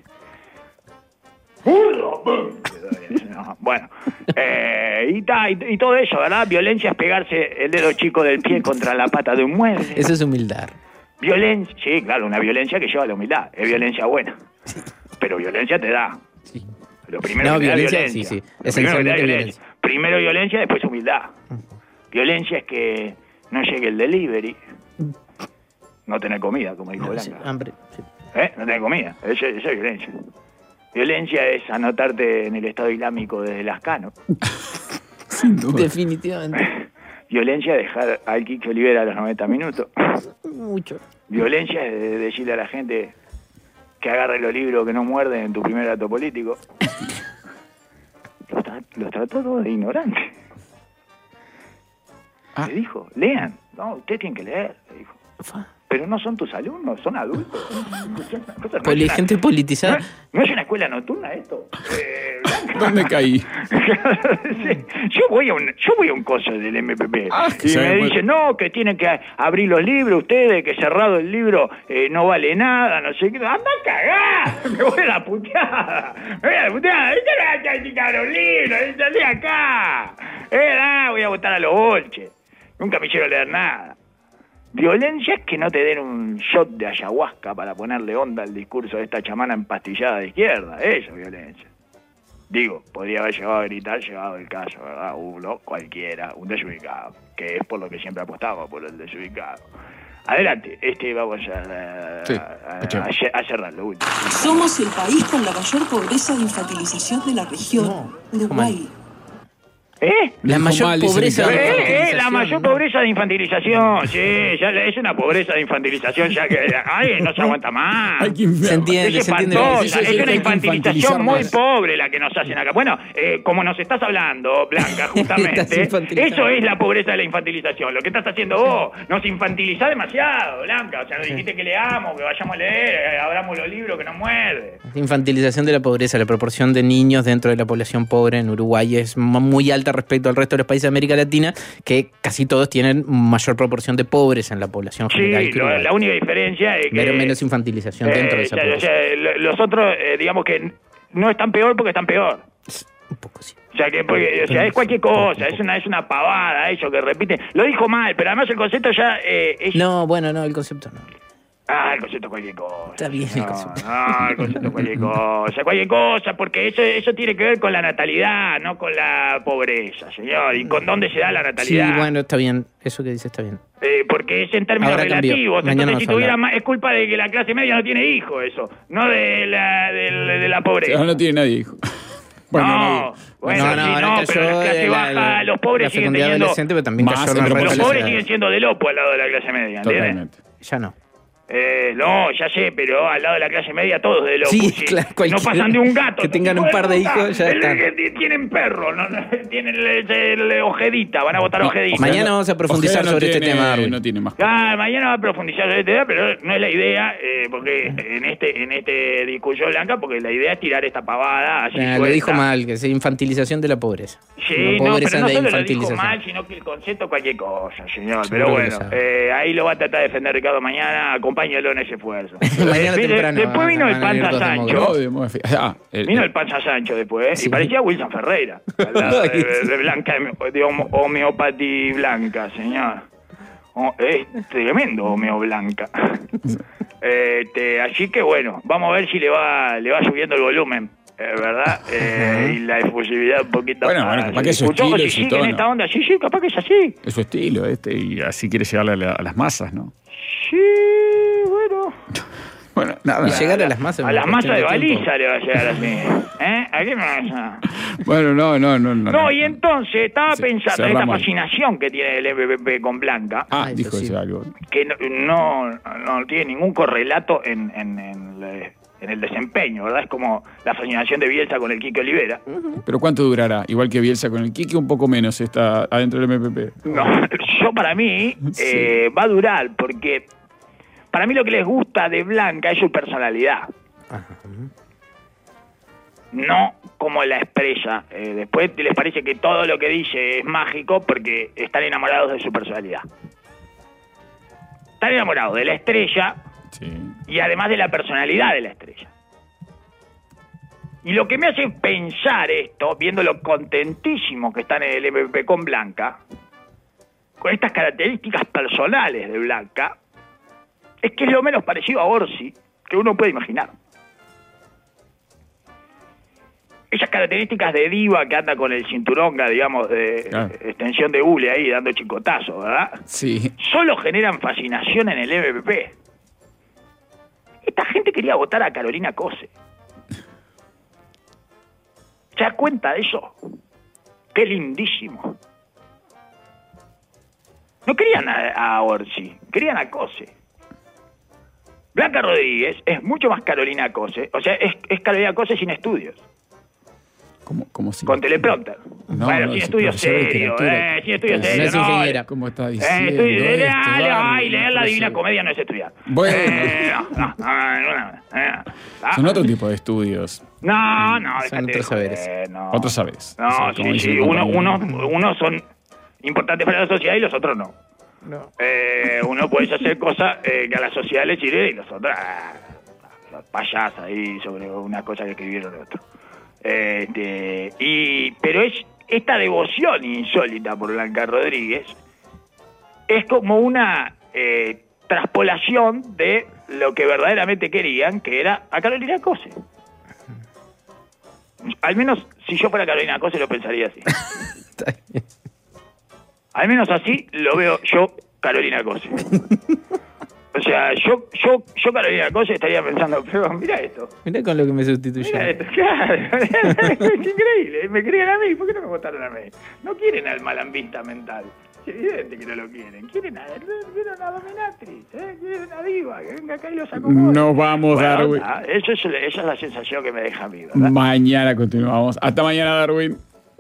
Bueno, eh, y, ta, y, y todo eso, ¿verdad? Violencia es pegarse el dedo chico del pie contra la pata de un mueble.
Eso es humildad.
Violencia, sí, claro, una violencia que lleva a la humildad. Es violencia buena. Pero violencia te da.
Sí.
Lo primero
No,
que te da
violencia,
violencia.
sí, sí.
Lo primero que te da
Esencialmente
violencia.
violencia.
Primero violencia, después humildad. Violencia es que no llegue el delivery. No tener comida, como dijo
No, sí,
Blanca.
hambre. Sí.
¿Eh? No tener comida. Eso, eso es violencia. Violencia es anotarte en el Estado Islámico desde Lascano.
Sin duda.
Definitivamente.
Violencia es dejar al Quique Olivera a los noventa minutos.
Mucho.
Violencia es de decirle a la gente que agarre los libros que no muerden en tu primer acto político. Los, tra- los trató todos de ignorantes.
Ah.
Le dijo, lean. No, ustedes tienen que leer, le dijo.
Fa.
Pero no son tus alumnos, son adultos. No es
Poli-
una-
gente politizada.
¿No, no es una escuela nocturna esto? Eh, Blanca.
¿Dónde caí?
Sí. Yo voy a un yo voy a un coso del M P P
Ah,
y
sí,
me
bueno.
dicen, no, que tienen que abrir los libros ustedes, que cerrado el libro eh, no vale nada, no sé qué. ¡Anda a cagar! Me voy a la puteada. Me voy a la puteada. ¿Viste la chica de los libros? ¡Salí acá! Eh, ah, voy a votar a los bolches. Nunca me hicieron leer nada. Violencia es que no te den un shot de ayahuasca para ponerle onda al discurso de esta chamana empastillada de izquierda. Eso es violencia. Digo, podría haber llegado a gritar, llegado el caso, ¿verdad? Uno, cualquiera, un desubicado, que es por lo que siempre apostaba, por el desubicado. Adelante, este vamos a,
Sí,
a, a,
escuchemos.
a, a cerrar lo último.
Somos el país con la mayor pobreza de infantilización de la región,
No,
Uruguay.
¿Eh?
La
Dijo
mayor
mal, dice
pobreza
el
de
Eh, eh,
infantilización,
la mayor
¿no?
pobreza de infantilización, sí, ya es una pobreza de infantilización, ya que ay, no se aguanta más.
Ay, qué enfermo.
Se entiende,
Es
se entiende.
espantosa,
Sí, sí, sí,
es
hay
una
que
infantilización
infantilizar
muy
más.
pobre la que nos hacen acá. Bueno, eh, como nos estás hablando, Blanca, justamente,
Estás infantilizando.
eso es la pobreza de la infantilización. Lo que estás haciendo vos, nos infantilizás demasiado, Blanca. O sea, nos dijiste que leamos, que vayamos a leer, eh, abramos los libros, que nos muerde.
Infantilización de la pobreza. La proporción de niños dentro de la población pobre en Uruguay es m- muy alta respecto al resto de los países de América Latina, que casi todos tienen mayor proporción de pobres en la población general.
Sí,
que
lo-
Uruguay.
la única diferencia es que...
Pero menos infantilización dentro de
eh,
esa
o sea, o
población.
sea, lo- los otros, eh, digamos que no están peor porque están peor.
Un poco sí.
O sea, que porque, o sea, es cualquier cosa, es una es una pavada eso que repiten. Lo dijo mal, pero además el concepto ya eh, es...
No, bueno, no, el concepto no.
Ah, el concepto es cualquier cosa.
Está bien el
no,
concepto.
No, el concepto es cualquier cosa, cualquier cosa, porque eso eso tiene que ver con la natalidad, no con la pobreza, señor. ¿Y con dónde se da la
Sí,
natalidad?
bueno, está bien. Eso que dice está bien.
Eh, porque es en términos
Ahora cambió.
relativos.
Mañana
Entonces, si
vamos a
tuviera
hablar.
más, es culpa de que la clase media no tiene hijos, eso, no de la, de, la- de la pobreza.
No, no tiene nadie, hijo. Bueno,
no,
nadie.
bueno,
No,
sí,
no,
no,
ahora
pero la
cayó
clase
la-
baja,
la-
los pobres
la
siguen
fecundidad
teniendo...
adolescente, pero también
Más
cayó
en
la
los
Los
resto de
pobres
la-
siguen siendo de lopo al lado de la clase media, ¿entiendes?
Totalmente.
Ya no.
Eh, no, ya sé, pero al lado de la clase media todos de loco.
Sí, claro,
No
cualquiera.
pasan de un gato.
Que tengan un
Hijo de
par de
puta.
hijos, ya
El-
están.
que t- Tienen perro, no, no, tienen el, el ojedita, van a votar
No,
ojedita.
Ojeda
Mañana
no-
vamos a profundizar
Ojeda no
sobre este
tiene-
tema, Darwin.
No tiene más.
Ah, mañana va a profundizar sobre este tema, pero no es la idea, eh, porque en este en este discurso Blanca, porque la idea es tirar esta pavada así
Ah, lo
suelta.
dijo mal, que es infantilización de la pobreza.
Sí,
La
no,
pobreza
pero no
de
solo lo dijo
infantilización.
mal, sino que el concepto es cualquier cosa, señor.
Seguro
Pero
que
bueno,
lo sabe.
eh, ahí lo va a tratar de defender Ricardo mañana, acompáñalo en ese esfuerzo.
Mañana
Eh,
temprano
Después
van-
vino el
van a venir
Panza
dos
Sancho.
demócratas.
No, de moda fe- ah, el-
Vino el Panza Sancho después, ¿eh?
Sí.
Y parecía Wilson Ferreira, al lado de, de Blanca, de homo- homeopati Blanca, señor. Oh, es tremendo homeo Blanca. Este, así que bueno, vamos a ver si le va le va subiendo el volumen, eh, ¿verdad? Eh, y la efusividad un poquito
Bueno, bueno, capaz que es su
Escuchó,
estilo
si
y su
sigue en
tono.
esta onda, sí, sí, capaz que es así.
es su estilo este y así quiere llegarle a, la- a las masas, ¿no?
Sí, bueno.
Bueno, nada.
Y llegar a las masas.
A
es
las
una
masas de
cuestión tiempo.
baliza le va a llegar así. ¿Eh? ¿A qué masa?
Bueno, no, no, no. No,
No, y entonces estaba
Sí,
pensando en esta
cerramos ahí.
fascinación que tiene el M P P con Blanca,
Ah,
Ah, eso
dijo
sí.
eso algo.
que no, no, no tiene ningún correlato en, en, en, le- en el desempeño, ¿verdad? Es como la fascinación de Bielsa con el Quique Olivera.
Pero ¿cuánto durará? Igual que Bielsa con el Quique, un poco menos está adentro del M P P.
No, yo para mí eh, va a durar, porque para mí lo que les gusta de Blanca es su personalidad.
Ajá.
no como la expresa. Eh, después les parece que todo lo que dice es mágico porque están enamorados de su personalidad. Están enamorados de la estrella
Sí.
y además de la personalidad de la estrella. Y lo que me hace pensar esto, viendo lo contentísimo que están en el M V P con Blanca, con estas características personales de Blanca, es que es lo menos parecido a Orsi que uno puede imaginar. Esas características de diva que anda con el cinturonga, digamos, de
Claro.
extensión de hule ahí, dando chicotazos, ¿verdad?
Sí.
Solo generan fascinación en el M V P. Esta gente quería votar a Carolina Cose. ¿Se da cuenta de eso? ¡Qué lindísimo! No querían a, a Orsi, querían a Cose. Blanca Rodríguez es mucho más Carolina Cose, o sea, es, es Carolina Cose sin estudios,
Como, como si...
con teleprompter.
No,
bueno,
no,
sin
es
estudios
profesor de
serios,
literatura.
eh, sin estudios
No
serios.
es ingeniera.
¿Cómo está
Eh,
diciendo
estoy,
esto,
dale,
Darwin?
ay, leer la
No
Divina
puede
Comedia no es estudiar.
Bueno.
Eh, no, no, no, no, no, no.
ser. Son otro tipo de estudios.
No, no,
Son
déjate
otros
de
saberes.
joder, no.
Otros sabes.
No,
O sea, como
sí,
dice
sí,
el
uno, uno,
compañero.
unos son importantes para la sociedad y los otros no.
No.
Eh, uno puede hacer cosas eh, que a la sociedad le sirven y los otros, ah, los payasos ahí sobre una cosa que escribieron otros. Este, y, pero es esta devoción insólita por Blanca Rodríguez es como una eh, traspolación de lo que verdaderamente querían, que era a Carolina Cose. Al menos si yo fuera Carolina Cose lo pensaría así.
Está bien.
Al menos así lo veo yo, Carolina Cose. O sea, yo, yo, yo Carolina Cose estaría pensando, pero mira esto,
Mirá con lo que me sustituyó.
mira esto, claro, es increíble, me querían a mí, ¿por qué no me votaron a mí? No quieren al malambista mental, es evidente que no lo quieren, quieren a, quieren a dominatrix, ¿eh? Quieren a diva, que venga acá y los acomode.
Nos vamos,
Bueno,
Darwin.
ah, eso es, esa es la sensación que me deja a mí, ¿verdad?
Mañana continuamos. Hasta mañana, Darwin.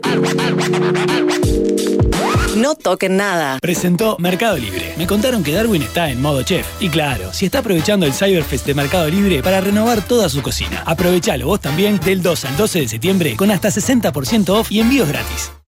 No toquen nada.
Presentó Mercado Libre. Me contaron que Darwin está en modo chef. Y claro, si está aprovechando el Cyberfest de Mercado Libre para renovar toda su cocina. Aprovechalo vos también del dos al doce de septiembre con hasta sesenta por ciento off y envíos gratis.